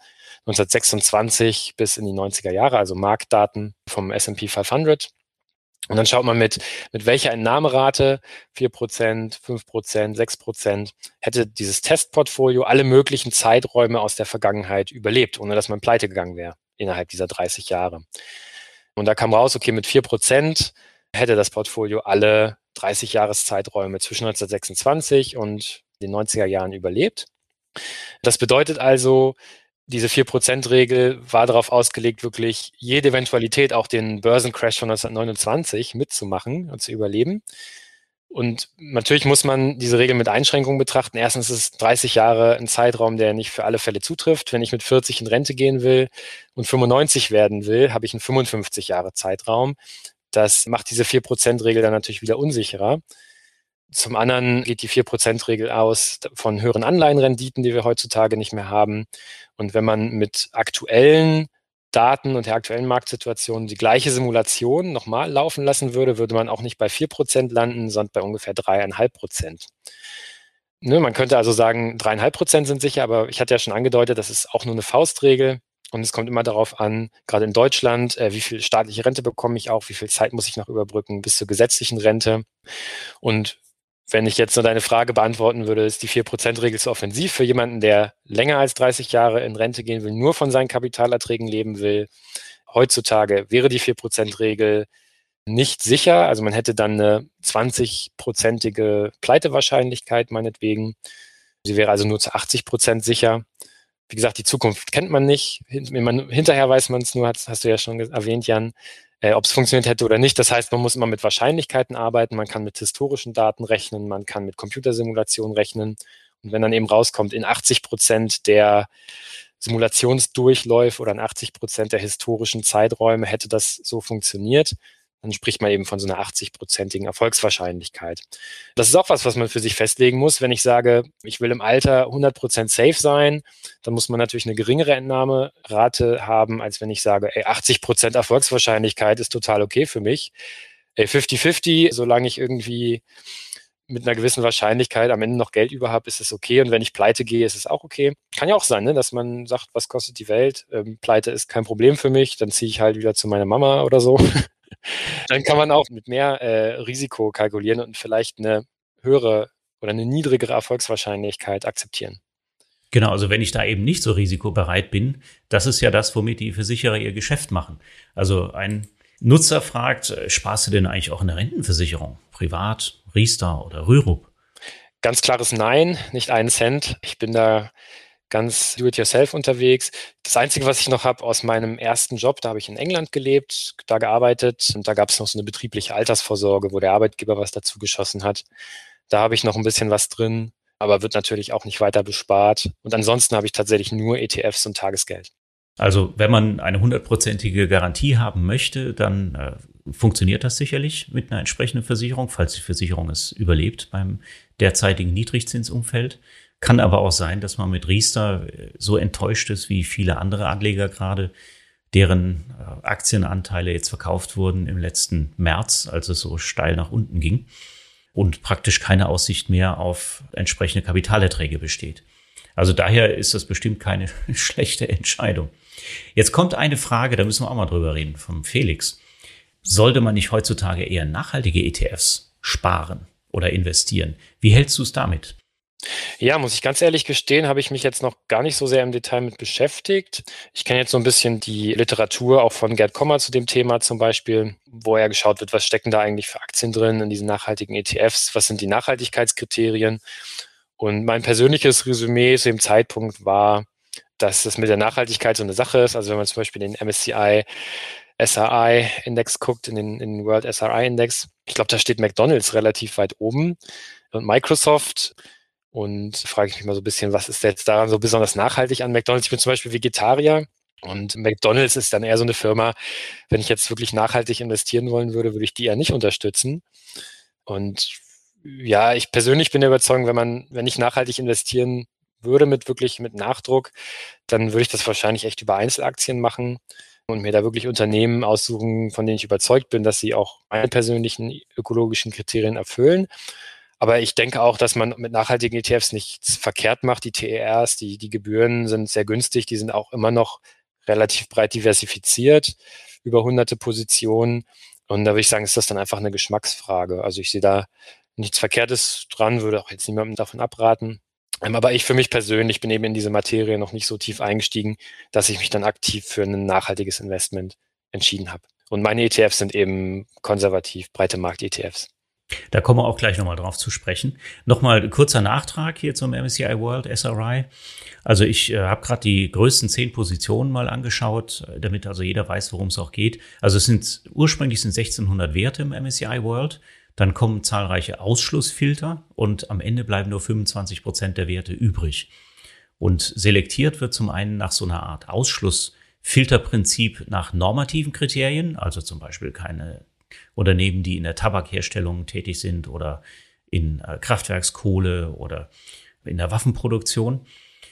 1926 bis in die 90er Jahre, also Marktdaten vom S&P 500. Und dann schaut man mit welcher Entnahmerate, 4%, 5%, 6%, hätte dieses Testportfolio alle möglichen Zeiträume aus der Vergangenheit überlebt, ohne dass man pleite gegangen wäre innerhalb dieser 30 Jahre. Und da kam raus, okay, mit 4% hätte das Portfolio alle 30 Jahreszeiträume zwischen 1926 und den 90er Jahren überlebt. Das bedeutet also, diese 4%-Regel war darauf ausgelegt, wirklich jede Eventualität, auch den Börsencrash von 1929 mitzumachen und zu überleben. Und natürlich muss man diese Regel mit Einschränkungen betrachten. Erstens ist 30 Jahre ein Zeitraum, der nicht für alle Fälle zutrifft. Wenn ich mit 40 in Rente gehen will und 95 werden will, habe ich einen 55 Jahre Zeitraum. Das macht diese 4%-Regel dann natürlich wieder unsicherer. Zum anderen geht die 4%-Regel aus von höheren Anleihenrenditen, die wir heutzutage nicht mehr haben. Und wenn man mit aktuellen Daten und der aktuellen Marktsituation die gleiche Simulation nochmal laufen lassen würde, würde man auch nicht bei 4% landen, sondern bei ungefähr 3,5%. Ne, man könnte also sagen, 3,5% sind sicher, aber ich hatte ja schon angedeutet, das ist auch nur eine Faustregel. Und es kommt immer darauf an, gerade in Deutschland, wie viel staatliche Rente bekomme ich auch, wie viel Zeit muss ich noch überbrücken bis zur gesetzlichen Rente. Und wenn ich jetzt nur deine Frage beantworten würde, ist die 4%-Regel zu offensiv für jemanden, der länger als 30 Jahre in Rente gehen will, nur von seinen Kapitalerträgen leben will. Heutzutage wäre die 4%-Regel nicht sicher. Also man hätte dann eine 20%ige Pleitewahrscheinlichkeit meinetwegen. Sie wäre also nur zu 80% sicher. Wie gesagt, die Zukunft kennt man nicht. Hinterher weiß man es nur, hast du ja schon erwähnt, Jan, ob es funktioniert hätte oder nicht. Das heißt, man muss immer mit Wahrscheinlichkeiten arbeiten, man kann mit historischen Daten rechnen, man kann mit Computersimulationen rechnen. Und wenn dann eben rauskommt, in 80% der Simulationsdurchläufe oder in 80% der historischen Zeiträume hätte das so funktioniert, dann spricht man eben von so einer 80%igen Erfolgswahrscheinlichkeit. Das ist auch was man für sich festlegen muss. Wenn ich sage, ich will im Alter 100% safe sein, dann muss man natürlich eine geringere Entnahmerate haben, als wenn ich sage, 80% Erfolgswahrscheinlichkeit ist total okay für mich. 50-50, solange ich irgendwie mit einer gewissen Wahrscheinlichkeit am Ende noch Geld über habe, ist es okay. Und wenn ich pleite gehe, ist es auch okay. Kann ja auch sein, ne, dass man sagt, was kostet die Welt? Pleite ist kein Problem für mich. Dann ziehe ich halt wieder zu meiner Mama oder so. Dann kann man auch mit mehr Risiko kalkulieren und vielleicht eine höhere oder eine niedrigere Erfolgswahrscheinlichkeit akzeptieren. Genau, also wenn ich da eben nicht so risikobereit bin, das ist ja das, womit die Versicherer ihr Geschäft machen. Also ein Nutzer fragt, sparst du denn eigentlich auch in der Rentenversicherung? Privat, Riester oder Rürup? Ganz klares Nein, nicht einen Cent. Ich bin da ganz do-it-yourself unterwegs. Das Einzige, was ich noch habe aus meinem ersten Job, da habe ich in England gelebt, da gearbeitet und da gab es noch so eine betriebliche Altersvorsorge, wo der Arbeitgeber was dazu geschossen hat. Da habe ich noch ein bisschen was drin, aber wird natürlich auch nicht weiter bespart. Und ansonsten habe ich tatsächlich nur ETFs und Tagesgeld. Also wenn man eine 100%ige Garantie haben möchte, dann funktioniert das sicherlich mit einer entsprechenden Versicherung, falls die Versicherung es überlebt beim derzeitigen Niedrigzinsumfeld. Kann aber auch sein, dass man mit Riester so enttäuscht ist wie viele andere Anleger gerade, deren Aktienanteile jetzt verkauft wurden im letzten März, als es so steil nach unten ging und praktisch keine Aussicht mehr auf entsprechende Kapitalerträge besteht. Also daher ist das bestimmt keine schlechte Entscheidung. Jetzt kommt eine Frage, da müssen wir auch mal drüber reden, vom Felix. Sollte man nicht heutzutage eher nachhaltige ETFs sparen oder investieren? Wie hältst du es damit? Ja, muss ich ganz ehrlich gestehen, habe ich mich jetzt noch gar nicht so sehr im Detail mit beschäftigt. Ich kenne jetzt so ein bisschen die Literatur auch von Gerd Kommer zu dem Thema zum Beispiel, wo ja geschaut wird, was stecken da eigentlich für Aktien drin in diesen nachhaltigen ETFs, was sind die Nachhaltigkeitskriterien. Und mein persönliches Resümee zu dem Zeitpunkt war, dass das mit der Nachhaltigkeit so eine Sache ist. Also wenn man zum Beispiel den MSCI SRI-Index guckt, in den World SRI-Index, ich glaube, da steht McDonald's relativ weit oben und Microsoft. Und frage ich mich mal so ein bisschen, was ist jetzt daran so besonders nachhaltig an McDonald's? Ich bin zum Beispiel Vegetarier und McDonald's ist dann eher so eine Firma, wenn ich jetzt wirklich nachhaltig investieren wollen würde, würde ich die eher nicht unterstützen. Und ja, ich persönlich bin der Überzeugung, wenn ich nachhaltig investieren würde mit Nachdruck, dann würde ich das wahrscheinlich echt über Einzelaktien machen und mir da wirklich Unternehmen aussuchen, von denen ich überzeugt bin, dass sie auch meine persönlichen ökologischen Kriterien erfüllen. Aber ich denke auch, dass man mit nachhaltigen ETFs nichts verkehrt macht. Die TERs, die Gebühren sind sehr günstig, die sind auch immer noch relativ breit diversifiziert, über hunderte Positionen. Und da würde ich sagen, ist das dann einfach eine Geschmacksfrage. Also ich sehe da nichts Verkehrtes dran, würde auch jetzt niemandem davon abraten. Aber ich für mich persönlich bin eben in diese Materie noch nicht so tief eingestiegen, dass ich mich dann aktiv für ein nachhaltiges Investment entschieden habe. Und meine ETFs sind eben konservativ, breite Markt-ETFs. Da kommen wir auch gleich nochmal drauf zu sprechen. Nochmal kurzer Nachtrag hier zum MSCI World SRI. Also ich habe gerade die größten 10 Positionen mal angeschaut, damit also jeder weiß, worum es auch geht. Also ursprünglich sind 1600 Werte im MSCI World. Dann kommen zahlreiche Ausschlussfilter und am Ende bleiben nur 25% der Werte übrig. Und selektiert wird zum einen nach so einer Art Ausschlussfilterprinzip nach normativen Kriterien, also zum Beispiel keine Unternehmen, die in der Tabakherstellung tätig sind oder in Kraftwerkskohle oder in der Waffenproduktion.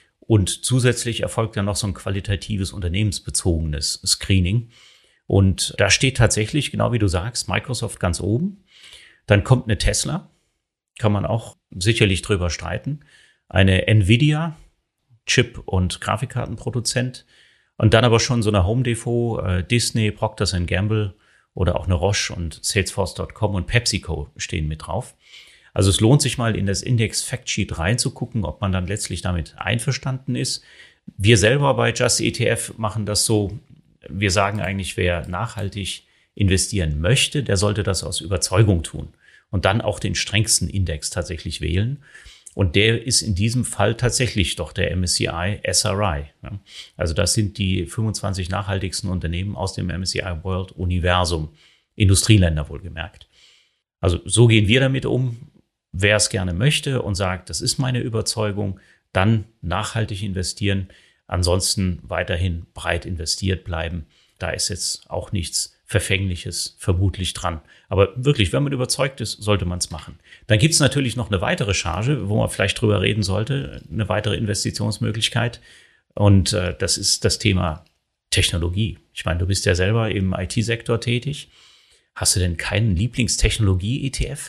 Und zusätzlich erfolgt dann noch so ein qualitatives unternehmensbezogenes Screening. Und da steht tatsächlich, genau wie du sagst, Microsoft ganz oben. Dann kommt eine Tesla, kann man auch sicherlich drüber streiten. Eine Nvidia, Chip- und Grafikkartenproduzent. Und dann aber schon so eine Home Depot, Disney, Procter & Gamble oder auch eine Roche und Salesforce.com und PepsiCo stehen mit drauf. Also es lohnt sich mal in das Index Factsheet reinzugucken, ob man dann letztlich damit einverstanden ist. Wir selber bei Just ETF machen das so, wir sagen eigentlich, wer nachhaltig investieren möchte, der sollte das aus Überzeugung tun und dann auch den strengsten Index tatsächlich wählen. Und der ist in diesem Fall tatsächlich doch der MSCI SRI. Also das sind die 25 nachhaltigsten Unternehmen aus dem MSCI World Universum. Industrieländer wohlgemerkt. Also so gehen wir damit um. Wer es gerne möchte und sagt, das ist meine Überzeugung, dann nachhaltig investieren. Ansonsten weiterhin breit investiert bleiben. Da ist jetzt auch nichts Verfängliches vermutlich dran. Aber wirklich, wenn man überzeugt ist, sollte man es machen. Dann gibt es natürlich noch eine weitere Charge, wo man vielleicht drüber reden sollte, eine weitere Investitionsmöglichkeit. Und das ist das Thema Technologie. Ich meine, du bist ja selber im IT-Sektor tätig. Hast du denn keinen Lieblingstechnologie-ETF?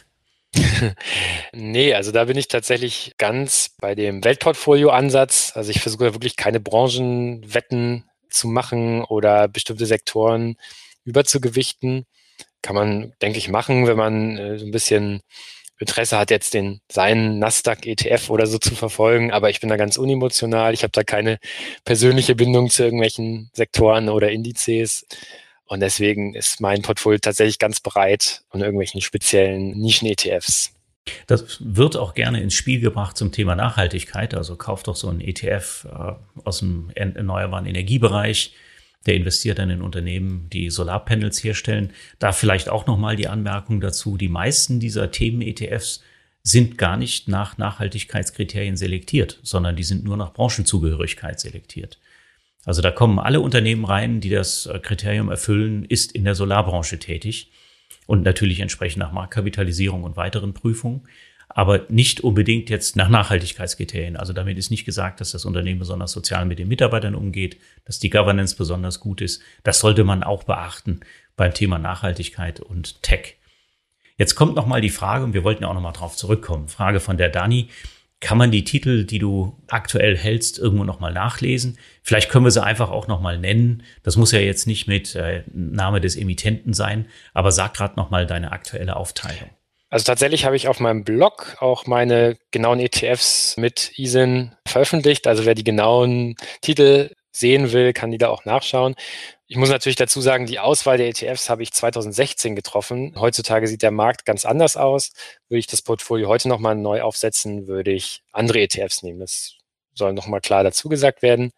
Nee, also da bin ich tatsächlich ganz bei dem Weltportfolio-Ansatz. Also ich versuche wirklich keine Branchenwetten zu machen oder bestimmte Sektoren überzugewichten. Kann man, denke ich, machen, wenn man so ein bisschen Interesse hat, jetzt seinen Nasdaq-ETF oder so zu verfolgen. Aber ich bin da ganz unemotional. Ich habe da keine persönliche Bindung zu irgendwelchen Sektoren oder Indizes. Und deswegen ist mein Portfolio tatsächlich ganz breit von irgendwelchen speziellen Nischen-ETFs. Das wird auch gerne ins Spiel gebracht zum Thema Nachhaltigkeit. Also kauft doch so einen ETF aus dem erneuerbaren Energiebereich. Der investiert dann in Unternehmen, die Solarpanels herstellen. Da vielleicht auch nochmal die Anmerkung dazu. Die meisten dieser Themen-ETFs sind gar nicht nach Nachhaltigkeitskriterien selektiert, sondern die sind nur nach Branchenzugehörigkeit selektiert. Also da kommen alle Unternehmen rein, die das Kriterium erfüllen, ist in der Solarbranche tätig. Und natürlich entsprechend nach Marktkapitalisierung und weiteren Prüfungen, aber nicht unbedingt jetzt nach Nachhaltigkeitskriterien. Also damit ist nicht gesagt, dass das Unternehmen besonders sozial mit den Mitarbeitern umgeht, dass die Governance besonders gut ist. Das sollte man auch beachten beim Thema Nachhaltigkeit und Tech. Jetzt kommt nochmal die Frage, und wir wollten ja auch nochmal drauf zurückkommen, Frage von der Dani. Kann man die Titel, die du aktuell hältst, irgendwo nochmal nachlesen? Vielleicht können wir sie einfach auch nochmal nennen. Das muss ja jetzt nicht mit Name des Emittenten sein, aber sag gerade nochmal deine aktuelle Aufteilung. Also tatsächlich habe ich auf meinem Blog auch meine genauen ETFs mit ISIN veröffentlicht. Also wer die genauen Titel sehen will, kann die da auch nachschauen. Ich muss natürlich dazu sagen, die Auswahl der ETFs habe ich 2016 getroffen. Heutzutage sieht der Markt ganz anders aus. Würde ich das Portfolio heute nochmal neu aufsetzen, würde ich andere ETFs nehmen. Das soll nochmal klar dazu gesagt werden.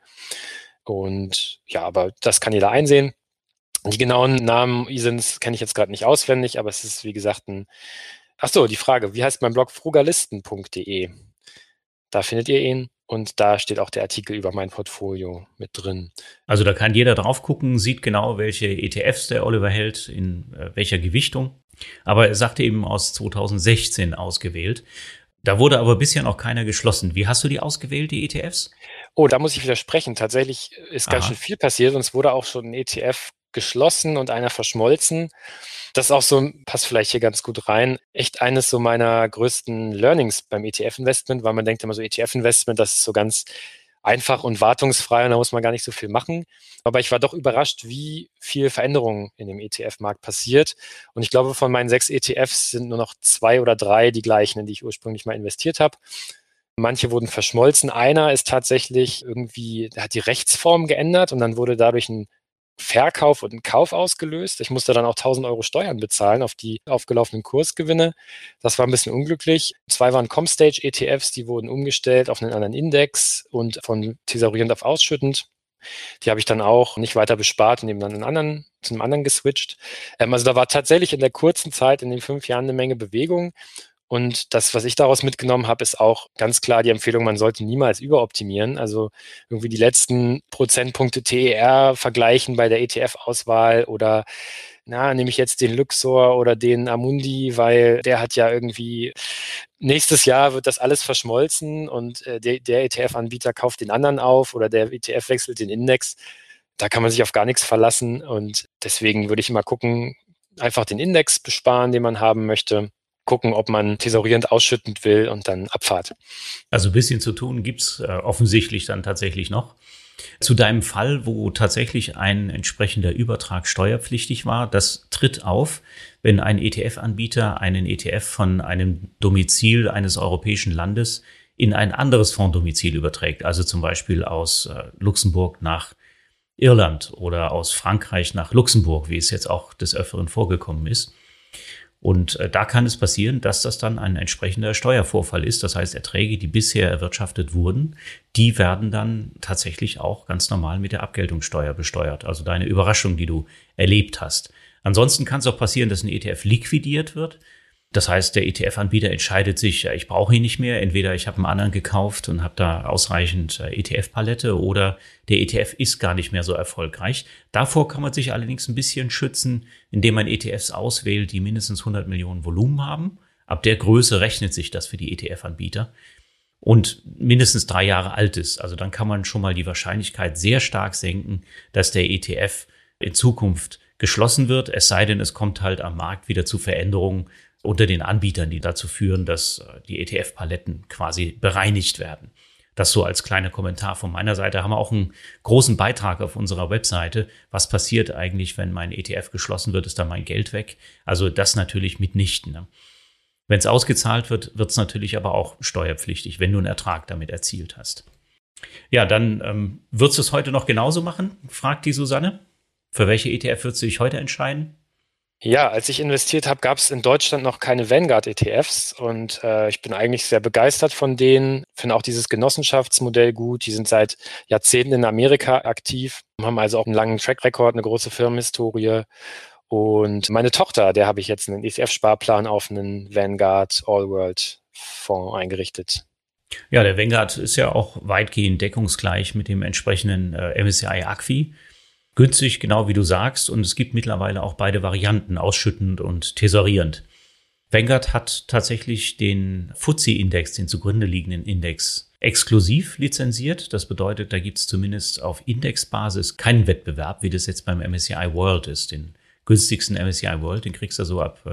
Und ja, aber das kann jeder einsehen. Die genauen Namen ISINs kenne ich jetzt gerade nicht auswendig, aber es ist, wie gesagt, die Frage, wie heißt mein Blog? frugalisten.de. Da findet ihr ihn. Und da steht auch der Artikel über mein Portfolio mit drin. Also da kann jeder drauf gucken, sieht genau, welche ETFs der Oliver hält, in welcher Gewichtung. Aber er sagte eben aus 2016 ausgewählt. Da wurde aber bisher noch keiner geschlossen. Wie hast du die ausgewählt, die ETFs? Oh, da muss ich widersprechen. Tatsächlich ist ganz schön viel passiert und es wurde auch schon ein ETF geschlossen und einer verschmolzen. Das ist auch so, passt vielleicht hier ganz gut rein, echt eines so meiner größten Learnings beim ETF-Investment, weil man denkt immer so ETF-Investment, das ist so ganz einfach und wartungsfrei und da muss man gar nicht so viel machen. Aber ich war doch überrascht, wie viel Veränderung in dem ETF-Markt passiert. Und ich glaube, von meinen 6 ETFs sind nur noch 2 oder 3 die gleichen, in die ich ursprünglich mal investiert habe. Manche wurden verschmolzen. Einer ist tatsächlich irgendwie, der hat die Rechtsform geändert und dann wurde dadurch ein Verkauf und ein Kauf ausgelöst. Ich musste dann auch 1.000 Euro Steuern bezahlen auf die aufgelaufenen Kursgewinne. Das war ein bisschen unglücklich. 2 waren Comstage-ETFs, die wurden umgestellt auf einen anderen Index und von thesaurierend auf ausschüttend. Die habe ich dann auch nicht weiter bespart und eben dann zu einem anderen geswitcht. Also da war tatsächlich in der kurzen Zeit, in den 5 Jahren, eine Menge Bewegung. Und das, was ich daraus mitgenommen habe, ist auch ganz klar die Empfehlung, man sollte niemals überoptimieren. Also irgendwie die letzten Prozentpunkte TER vergleichen bei der ETF-Auswahl oder nehme ich jetzt den Luxor oder den Amundi, weil der hat ja irgendwie, nächstes Jahr wird das alles verschmolzen und der ETF-Anbieter kauft den anderen auf oder der ETF wechselt den Index. Da kann man sich auf gar nichts verlassen und deswegen würde ich immer gucken, einfach den Index besparen, den man haben möchte. Gucken, ob man thesaurierend ausschüttend will und dann Abfahrt. Also ein bisschen zu tun gibt's offensichtlich dann tatsächlich noch. Zu deinem Fall, wo tatsächlich ein entsprechender Übertrag steuerpflichtig war, das tritt auf, wenn ein ETF-Anbieter einen ETF von einem Domizil eines europäischen Landes in ein anderes Fondsdomizil überträgt. Also zum Beispiel aus Luxemburg nach Irland oder aus Frankreich nach Luxemburg, wie es jetzt auch des Öfteren vorgekommen ist. Und da kann es passieren, dass das dann ein entsprechender Steuervorfall ist. Das heißt, Erträge, die bisher erwirtschaftet wurden, die werden dann tatsächlich auch ganz normal mit der Abgeltungssteuer besteuert. Also deine Überraschung, die du erlebt hast. Ansonsten kann es auch passieren, dass ein ETF liquidiert wird. Das heißt, der ETF-Anbieter entscheidet sich, ich brauche ihn nicht mehr. Entweder ich habe einen anderen gekauft und habe da ausreichend ETF-Palette oder der ETF ist gar nicht mehr so erfolgreich. Davor kann man sich allerdings ein bisschen schützen, indem man ETFs auswählt, die mindestens 100 Millionen Volumen haben. Ab der Größe rechnet sich das für die ETF-Anbieter und mindestens 3 Jahre alt ist. Also dann kann man schon mal die Wahrscheinlichkeit sehr stark senken, dass der ETF in Zukunft geschlossen wird. Es sei denn, es kommt halt am Markt wieder zu Veränderungen, unter den Anbietern, die dazu führen, dass die ETF-Paletten quasi bereinigt werden. Das so als kleiner Kommentar von meiner Seite. Haben wir auch einen großen Beitrag auf unserer Webseite. Was passiert eigentlich, wenn mein ETF geschlossen wird? Ist da mein Geld weg? Also das natürlich mitnichten. Ne? Wenn es ausgezahlt wird, wird es natürlich aber auch steuerpflichtig, wenn du einen Ertrag damit erzielt hast. Ja, dann würdest du es heute noch genauso machen? Fragt die Susanne. Für welche ETF würdest du dich heute entscheiden? Ja, als ich investiert habe, gab es in Deutschland noch keine Vanguard-ETFs und ich bin eigentlich sehr begeistert von denen, finde auch dieses Genossenschaftsmodell gut. Die sind seit Jahrzehnten in Amerika aktiv, haben also auch einen langen Track-Record, eine große Firmenhistorie. Und meine Tochter, der habe ich jetzt einen ETF-Sparplan auf einen Vanguard All-World-Fonds eingerichtet. Ja, der Vanguard ist ja auch weitgehend deckungsgleich mit dem entsprechenden MSCI ACWI. Günstig, genau wie du sagst, und es gibt mittlerweile auch beide Varianten, ausschüttend und tesorierend. Vanguard hat tatsächlich den FTSE-Index, den zugrunde liegenden Index, exklusiv lizenziert. Das bedeutet, da gibt es zumindest auf Indexbasis keinen Wettbewerb, wie das jetzt beim MSCI World ist. Den günstigsten MSCI World, den kriegst du so ab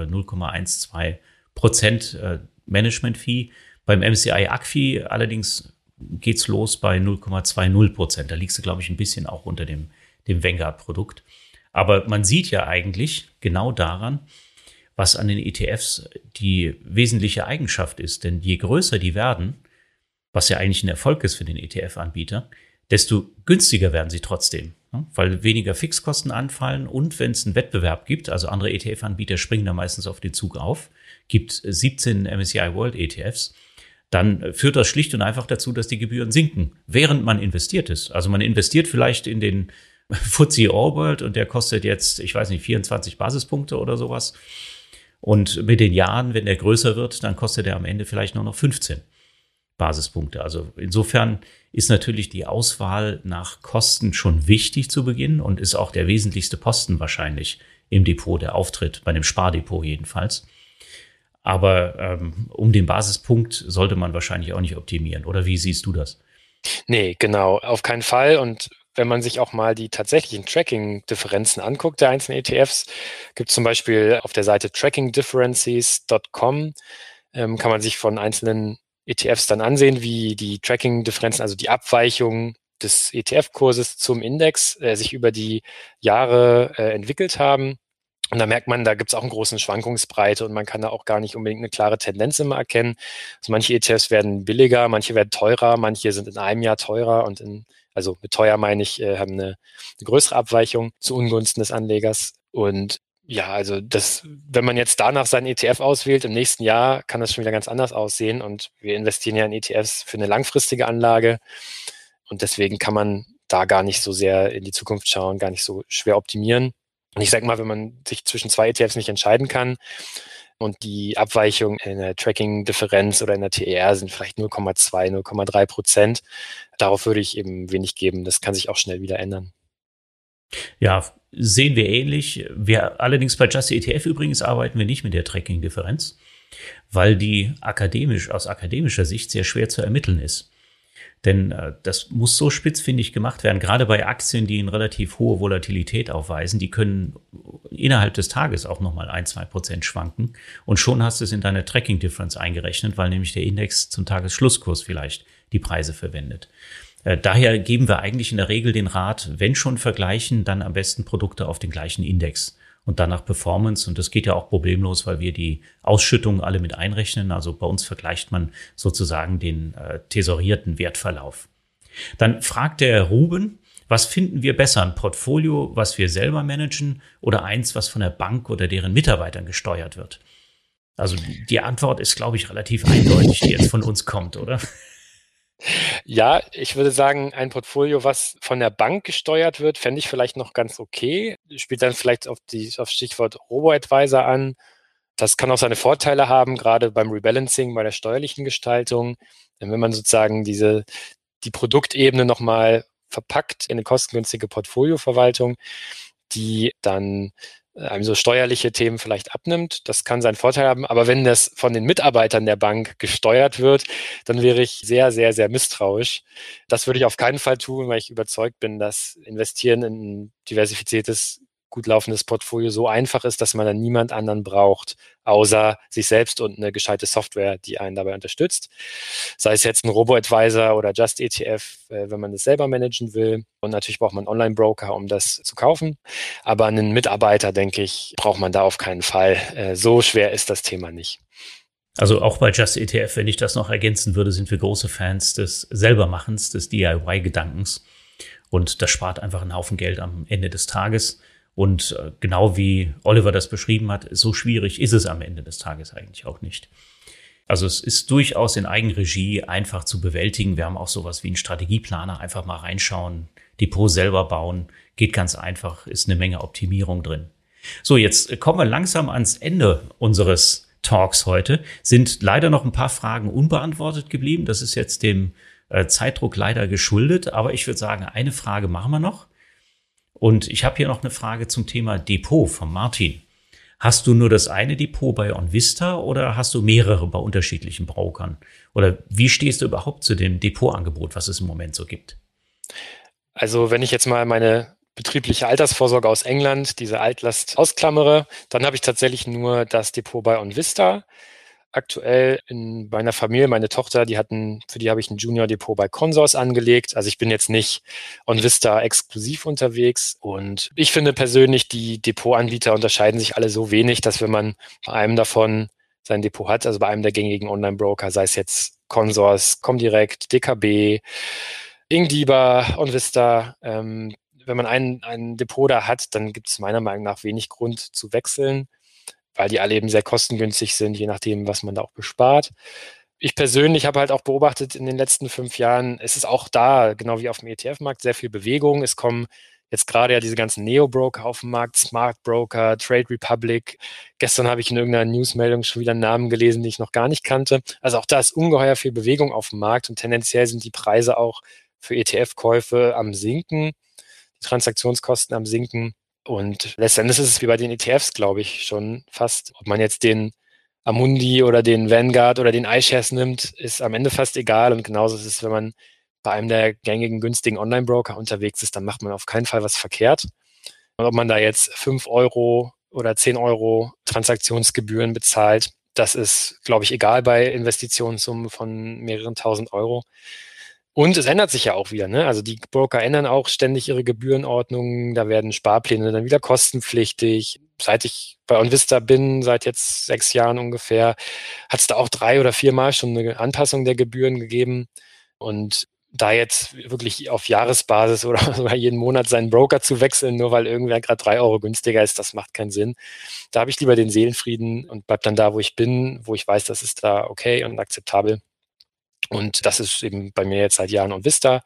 0,12% Management-Fee. Beim MSCI ACWI allerdings geht's los bei 0,20%. Da liegst du, glaube ich, ein bisschen auch unter dem Vanguard-Produkt. Aber man sieht ja eigentlich genau daran, was an den ETFs die wesentliche Eigenschaft ist. Denn je größer die werden, was ja eigentlich ein Erfolg ist für den ETF-Anbieter, desto günstiger werden sie trotzdem. Weil weniger Fixkosten anfallen und wenn es einen Wettbewerb gibt, also andere ETF-Anbieter springen da meistens auf den Zug auf, gibt 17 MSCI World ETFs, dann führt das schlicht und einfach dazu, dass die Gebühren sinken, während man investiert ist. Also man investiert vielleicht in den FTSE All World und der kostet jetzt, ich weiß nicht, 24 Basispunkte oder sowas. Und mit den Jahren, wenn der größer wird, dann kostet er am Ende vielleicht nur noch 15 Basispunkte. Also insofern ist natürlich die Auswahl nach Kosten schon wichtig zu Beginn und ist auch der wesentlichste Posten wahrscheinlich im Depot, der Auftritt, bei dem Spardepot jedenfalls. Aber um den Basispunkt sollte man wahrscheinlich auch nicht optimieren. Oder wie siehst du das? Nee, genau, auf keinen Fall. Und wenn man sich auch mal die tatsächlichen Tracking-Differenzen anguckt der einzelnen ETFs, gibt es zum Beispiel auf der Seite trackingdifferences.com, kann man sich von einzelnen ETFs dann ansehen, wie die Tracking-Differenzen, also die Abweichung des ETF-Kurses zum Index, sich über die Jahre entwickelt haben. Und da merkt man, da gibt es auch einen großen Schwankungsbreite und man kann da auch gar nicht unbedingt eine klare Tendenz immer erkennen. Also manche ETFs werden billiger, manche werden teurer, manche sind in einem Jahr teurer und also mit teuer meine ich, haben eine größere Abweichung zu Ungunsten des Anlegers. Und ja, also wenn man jetzt danach seinen ETF auswählt, im nächsten Jahr kann das schon wieder ganz anders aussehen. Und wir investieren ja in ETFs für eine langfristige Anlage. Und deswegen kann man da gar nicht so sehr in die Zukunft schauen, gar nicht so schwer optimieren. Und ich sage mal, wenn man sich zwischen zwei ETFs nicht entscheiden kann und die Abweichung in der Tracking-Differenz oder in der TER sind vielleicht 0,2, 0,3%, darauf würde ich eben wenig geben. Das kann sich auch schnell wieder ändern. Ja, sehen wir ähnlich. Wir allerdings bei Just ETF übrigens arbeiten wir nicht mit der Tracking-Differenz, weil die aus akademischer Sicht sehr schwer zu ermitteln ist. Denn das muss so spitzfindig gemacht werden, gerade bei Aktien, die eine relativ hohe Volatilität aufweisen. Die können innerhalb des Tages auch nochmal 1-2% schwanken. Und schon hast du es in deiner Tracking Difference eingerechnet, weil nämlich der Index zum Tagesschlusskurs vielleicht die Preise verwendet. Daher geben wir eigentlich in der Regel den Rat, wenn schon vergleichen, dann am besten Produkte auf den gleichen Index. Und dann nach Performance. Und das geht ja auch problemlos, weil wir die Ausschüttungen alle mit einrechnen. Also bei uns vergleicht man sozusagen den tesorierten Wertverlauf. Dann fragt der Ruben, was finden wir besser? Ein Portfolio, was wir selber managen oder eins, was von der Bank oder deren Mitarbeitern gesteuert wird? Also die Antwort ist, glaube ich, relativ eindeutig, die jetzt von uns kommt, oder? Ja, ich würde sagen, ein Portfolio, was von der Bank gesteuert wird, fände ich vielleicht noch ganz okay. Spielt dann vielleicht auf Stichwort Robo-Advisor an. Das kann auch seine Vorteile haben, gerade beim Rebalancing, bei der steuerlichen Gestaltung. Wenn man sozusagen die Produktebene nochmal verpackt in eine kostengünstige Portfolioverwaltung, die dann einem so steuerliche Themen vielleicht abnimmt. Das kann seinen Vorteil haben. Aber wenn das von den Mitarbeitern der Bank gesteuert wird, dann wäre ich sehr, sehr, sehr misstrauisch. Das würde ich auf keinen Fall tun, weil ich überzeugt bin, dass Investieren in ein diversifiziertes gut laufendes Portfolio so einfach ist, dass man dann niemand anderen braucht, außer sich selbst und eine gescheite Software, die einen dabei unterstützt. Sei es jetzt ein Robo-Advisor oder Just ETF, wenn man das selber managen will. Und natürlich braucht man einen Online-Broker, um das zu kaufen. Aber einen Mitarbeiter, denke ich, braucht man da auf keinen Fall. So schwer ist das Thema nicht. Also auch bei Just ETF, wenn ich das noch ergänzen würde, sind wir große Fans des Selbermachens, des DIY-Gedankens. Und das spart einfach einen Haufen Geld am Ende des Tages. Und genau wie Oliver das beschrieben hat, so schwierig ist es am Ende des Tages eigentlich auch nicht. Also es ist durchaus in Eigenregie einfach zu bewältigen. Wir haben auch sowas wie einen Strategieplaner, einfach mal reinschauen, Depot selber bauen, geht ganz einfach, ist eine Menge Optimierung drin. So, jetzt kommen wir langsam ans Ende unseres Talks heute. Sind leider noch ein paar Fragen unbeantwortet geblieben. Das ist jetzt dem Zeitdruck leider geschuldet, aber ich würde sagen, eine Frage machen wir noch. Und ich habe hier noch eine Frage zum Thema Depot von Martin. Hast du nur das eine Depot bei OnVista oder hast du mehrere bei unterschiedlichen Brokern? Oder wie stehst du überhaupt zu dem Depotangebot, was es im Moment so gibt? Also wenn ich jetzt mal meine betriebliche Altersvorsorge aus England, diese Altlast ausklammere, dann habe ich tatsächlich nur das Depot bei OnVista. Aktuell in meiner Familie, meine Tochter, für die habe ich ein Junior-Depot bei Consors angelegt. Also ich bin jetzt nicht OnVista exklusiv unterwegs. Und ich finde persönlich, die Depotanbieter unterscheiden sich alle so wenig, dass wenn man bei einem davon sein Depot hat, also bei einem der gängigen Online-Broker, sei es jetzt Consors, Comdirect, DKB, Ingdiba, OnVista, wenn man ein Depot da hat, dann gibt es meiner Meinung nach wenig Grund zu wechseln, weil die alle eben sehr kostengünstig sind, je nachdem, was man da auch bespart. Ich persönlich habe halt auch beobachtet in den letzten 5 Jahren, es ist auch da, genau wie auf dem ETF-Markt, sehr viel Bewegung. Es kommen jetzt gerade ja diese ganzen Neo-Broker auf den Markt, Smart Broker, Trade Republic. Gestern habe ich in irgendeiner Newsmeldung schon wieder einen Namen gelesen, den ich noch gar nicht kannte. Also auch da ist ungeheuer viel Bewegung auf dem Markt und tendenziell sind die Preise auch für ETF-Käufe am Sinken, die Transaktionskosten am Sinken. Und letztendlich ist es wie bei den ETFs, glaube ich, schon fast. Ob man jetzt den Amundi oder den Vanguard oder den iShares nimmt, ist am Ende fast egal. Und genauso ist es, wenn man bei einem der gängigen, günstigen Online-Broker unterwegs ist, dann macht man auf keinen Fall was verkehrt. Und ob man da jetzt 5 Euro oder 10 Euro Transaktionsgebühren bezahlt, das ist, glaube ich, egal bei Investitionssummen von mehreren tausend Euro. Und es ändert sich ja auch wieder, ne? Also die Broker ändern auch ständig ihre Gebührenordnungen, da werden Sparpläne dann wieder kostenpflichtig. Seit ich bei OnVista bin, seit jetzt 6 Jahren ungefähr, hat es da auch 3 oder 4 Mal schon eine Anpassung der Gebühren gegeben. Und da jetzt wirklich auf Jahresbasis oder sogar jeden Monat seinen Broker zu wechseln, nur weil irgendwer gerade 3 Euro günstiger ist, das macht keinen Sinn. Da habe ich lieber den Seelenfrieden und bleib dann da, wo ich bin, wo ich weiß, das ist da okay und akzeptabel. Und das ist eben bei mir jetzt seit Jahren OnVista.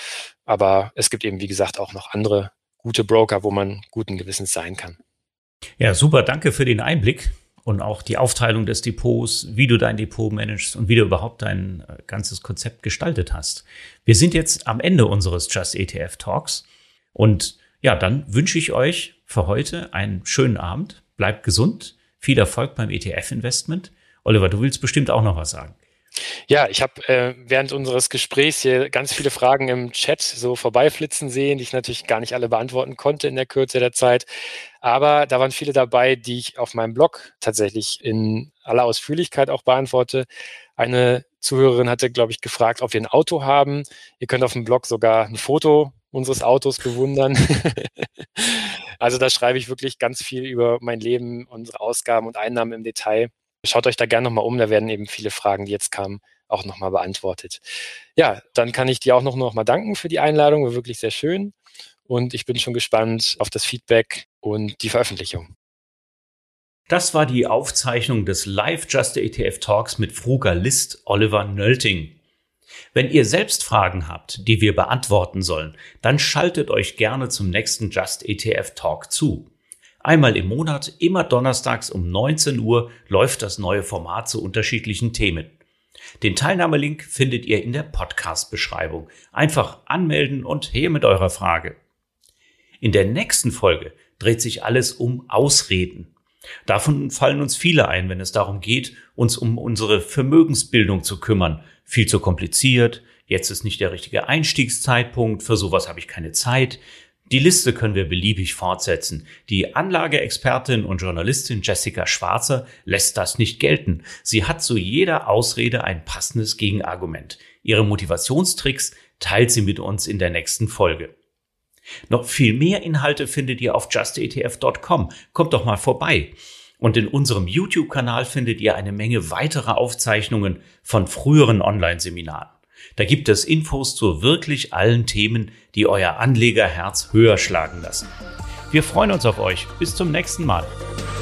Aber es gibt eben, wie gesagt, auch noch andere gute Broker, wo man guten Gewissens sein kann. Ja, super. Danke für den Einblick und auch die Aufteilung des Depots, wie du dein Depot managst und wie du überhaupt dein ganzes Konzept gestaltet hast. Wir sind jetzt am Ende unseres Just ETF Talks. Und ja, dann wünsche ich euch für heute einen schönen Abend. Bleibt gesund. Viel Erfolg beim ETF-Investment. Oliver, du willst bestimmt auch noch was sagen. Ja, ich habe während unseres Gesprächs hier ganz viele Fragen im Chat so vorbeiflitzen sehen, die ich natürlich gar nicht alle beantworten konnte in der Kürze der Zeit. Aber da waren viele dabei, die ich auf meinem Blog tatsächlich in aller Ausführlichkeit auch beantworte. Eine Zuhörerin hatte, glaube ich, gefragt, ob wir ein Auto haben. Ihr könnt auf dem Blog sogar ein Foto unseres Autos bewundern. Also da schreibe ich wirklich ganz viel über mein Leben, unsere Ausgaben und Einnahmen im Detail. Schaut euch da gerne nochmal um, da werden eben viele Fragen, die jetzt kamen, auch nochmal beantwortet. Ja, dann kann ich dir auch noch mal danken für die Einladung, war wirklich sehr schön und ich bin schon gespannt auf das Feedback und die Veröffentlichung. Das war die Aufzeichnung des Live Just ETF Talks mit Frugalist Oliver Nölting. Wenn ihr selbst Fragen habt, die wir beantworten sollen, dann schaltet euch gerne zum nächsten Just ETF Talk zu. Einmal im Monat, immer donnerstags um 19 Uhr, läuft das neue Format zu unterschiedlichen Themen. Den Teilnahmelink findet ihr in der Podcast-Beschreibung. Einfach anmelden und her mit eurer Frage. In der nächsten Folge dreht sich alles um Ausreden. Davon fallen uns viele ein, wenn es darum geht, uns um unsere Vermögensbildung zu kümmern. Viel zu kompliziert, jetzt ist nicht der richtige Einstiegszeitpunkt, für sowas habe ich keine Zeit. Die Liste können wir beliebig fortsetzen. Die Anlageexpertin und Journalistin Jessica Schwarzer lässt das nicht gelten. Sie hat zu jeder Ausrede ein passendes Gegenargument. Ihre Motivationstricks teilt sie mit uns in der nächsten Folge. Noch viel mehr Inhalte findet ihr auf justetf.com. Kommt doch mal vorbei. Und in unserem YouTube-Kanal findet ihr eine Menge weiterer Aufzeichnungen von früheren Online-Seminaren. Da gibt es Infos zu wirklich allen Themen, die euer Anlegerherz höher schlagen lassen. Wir freuen uns auf euch. Bis zum nächsten Mal.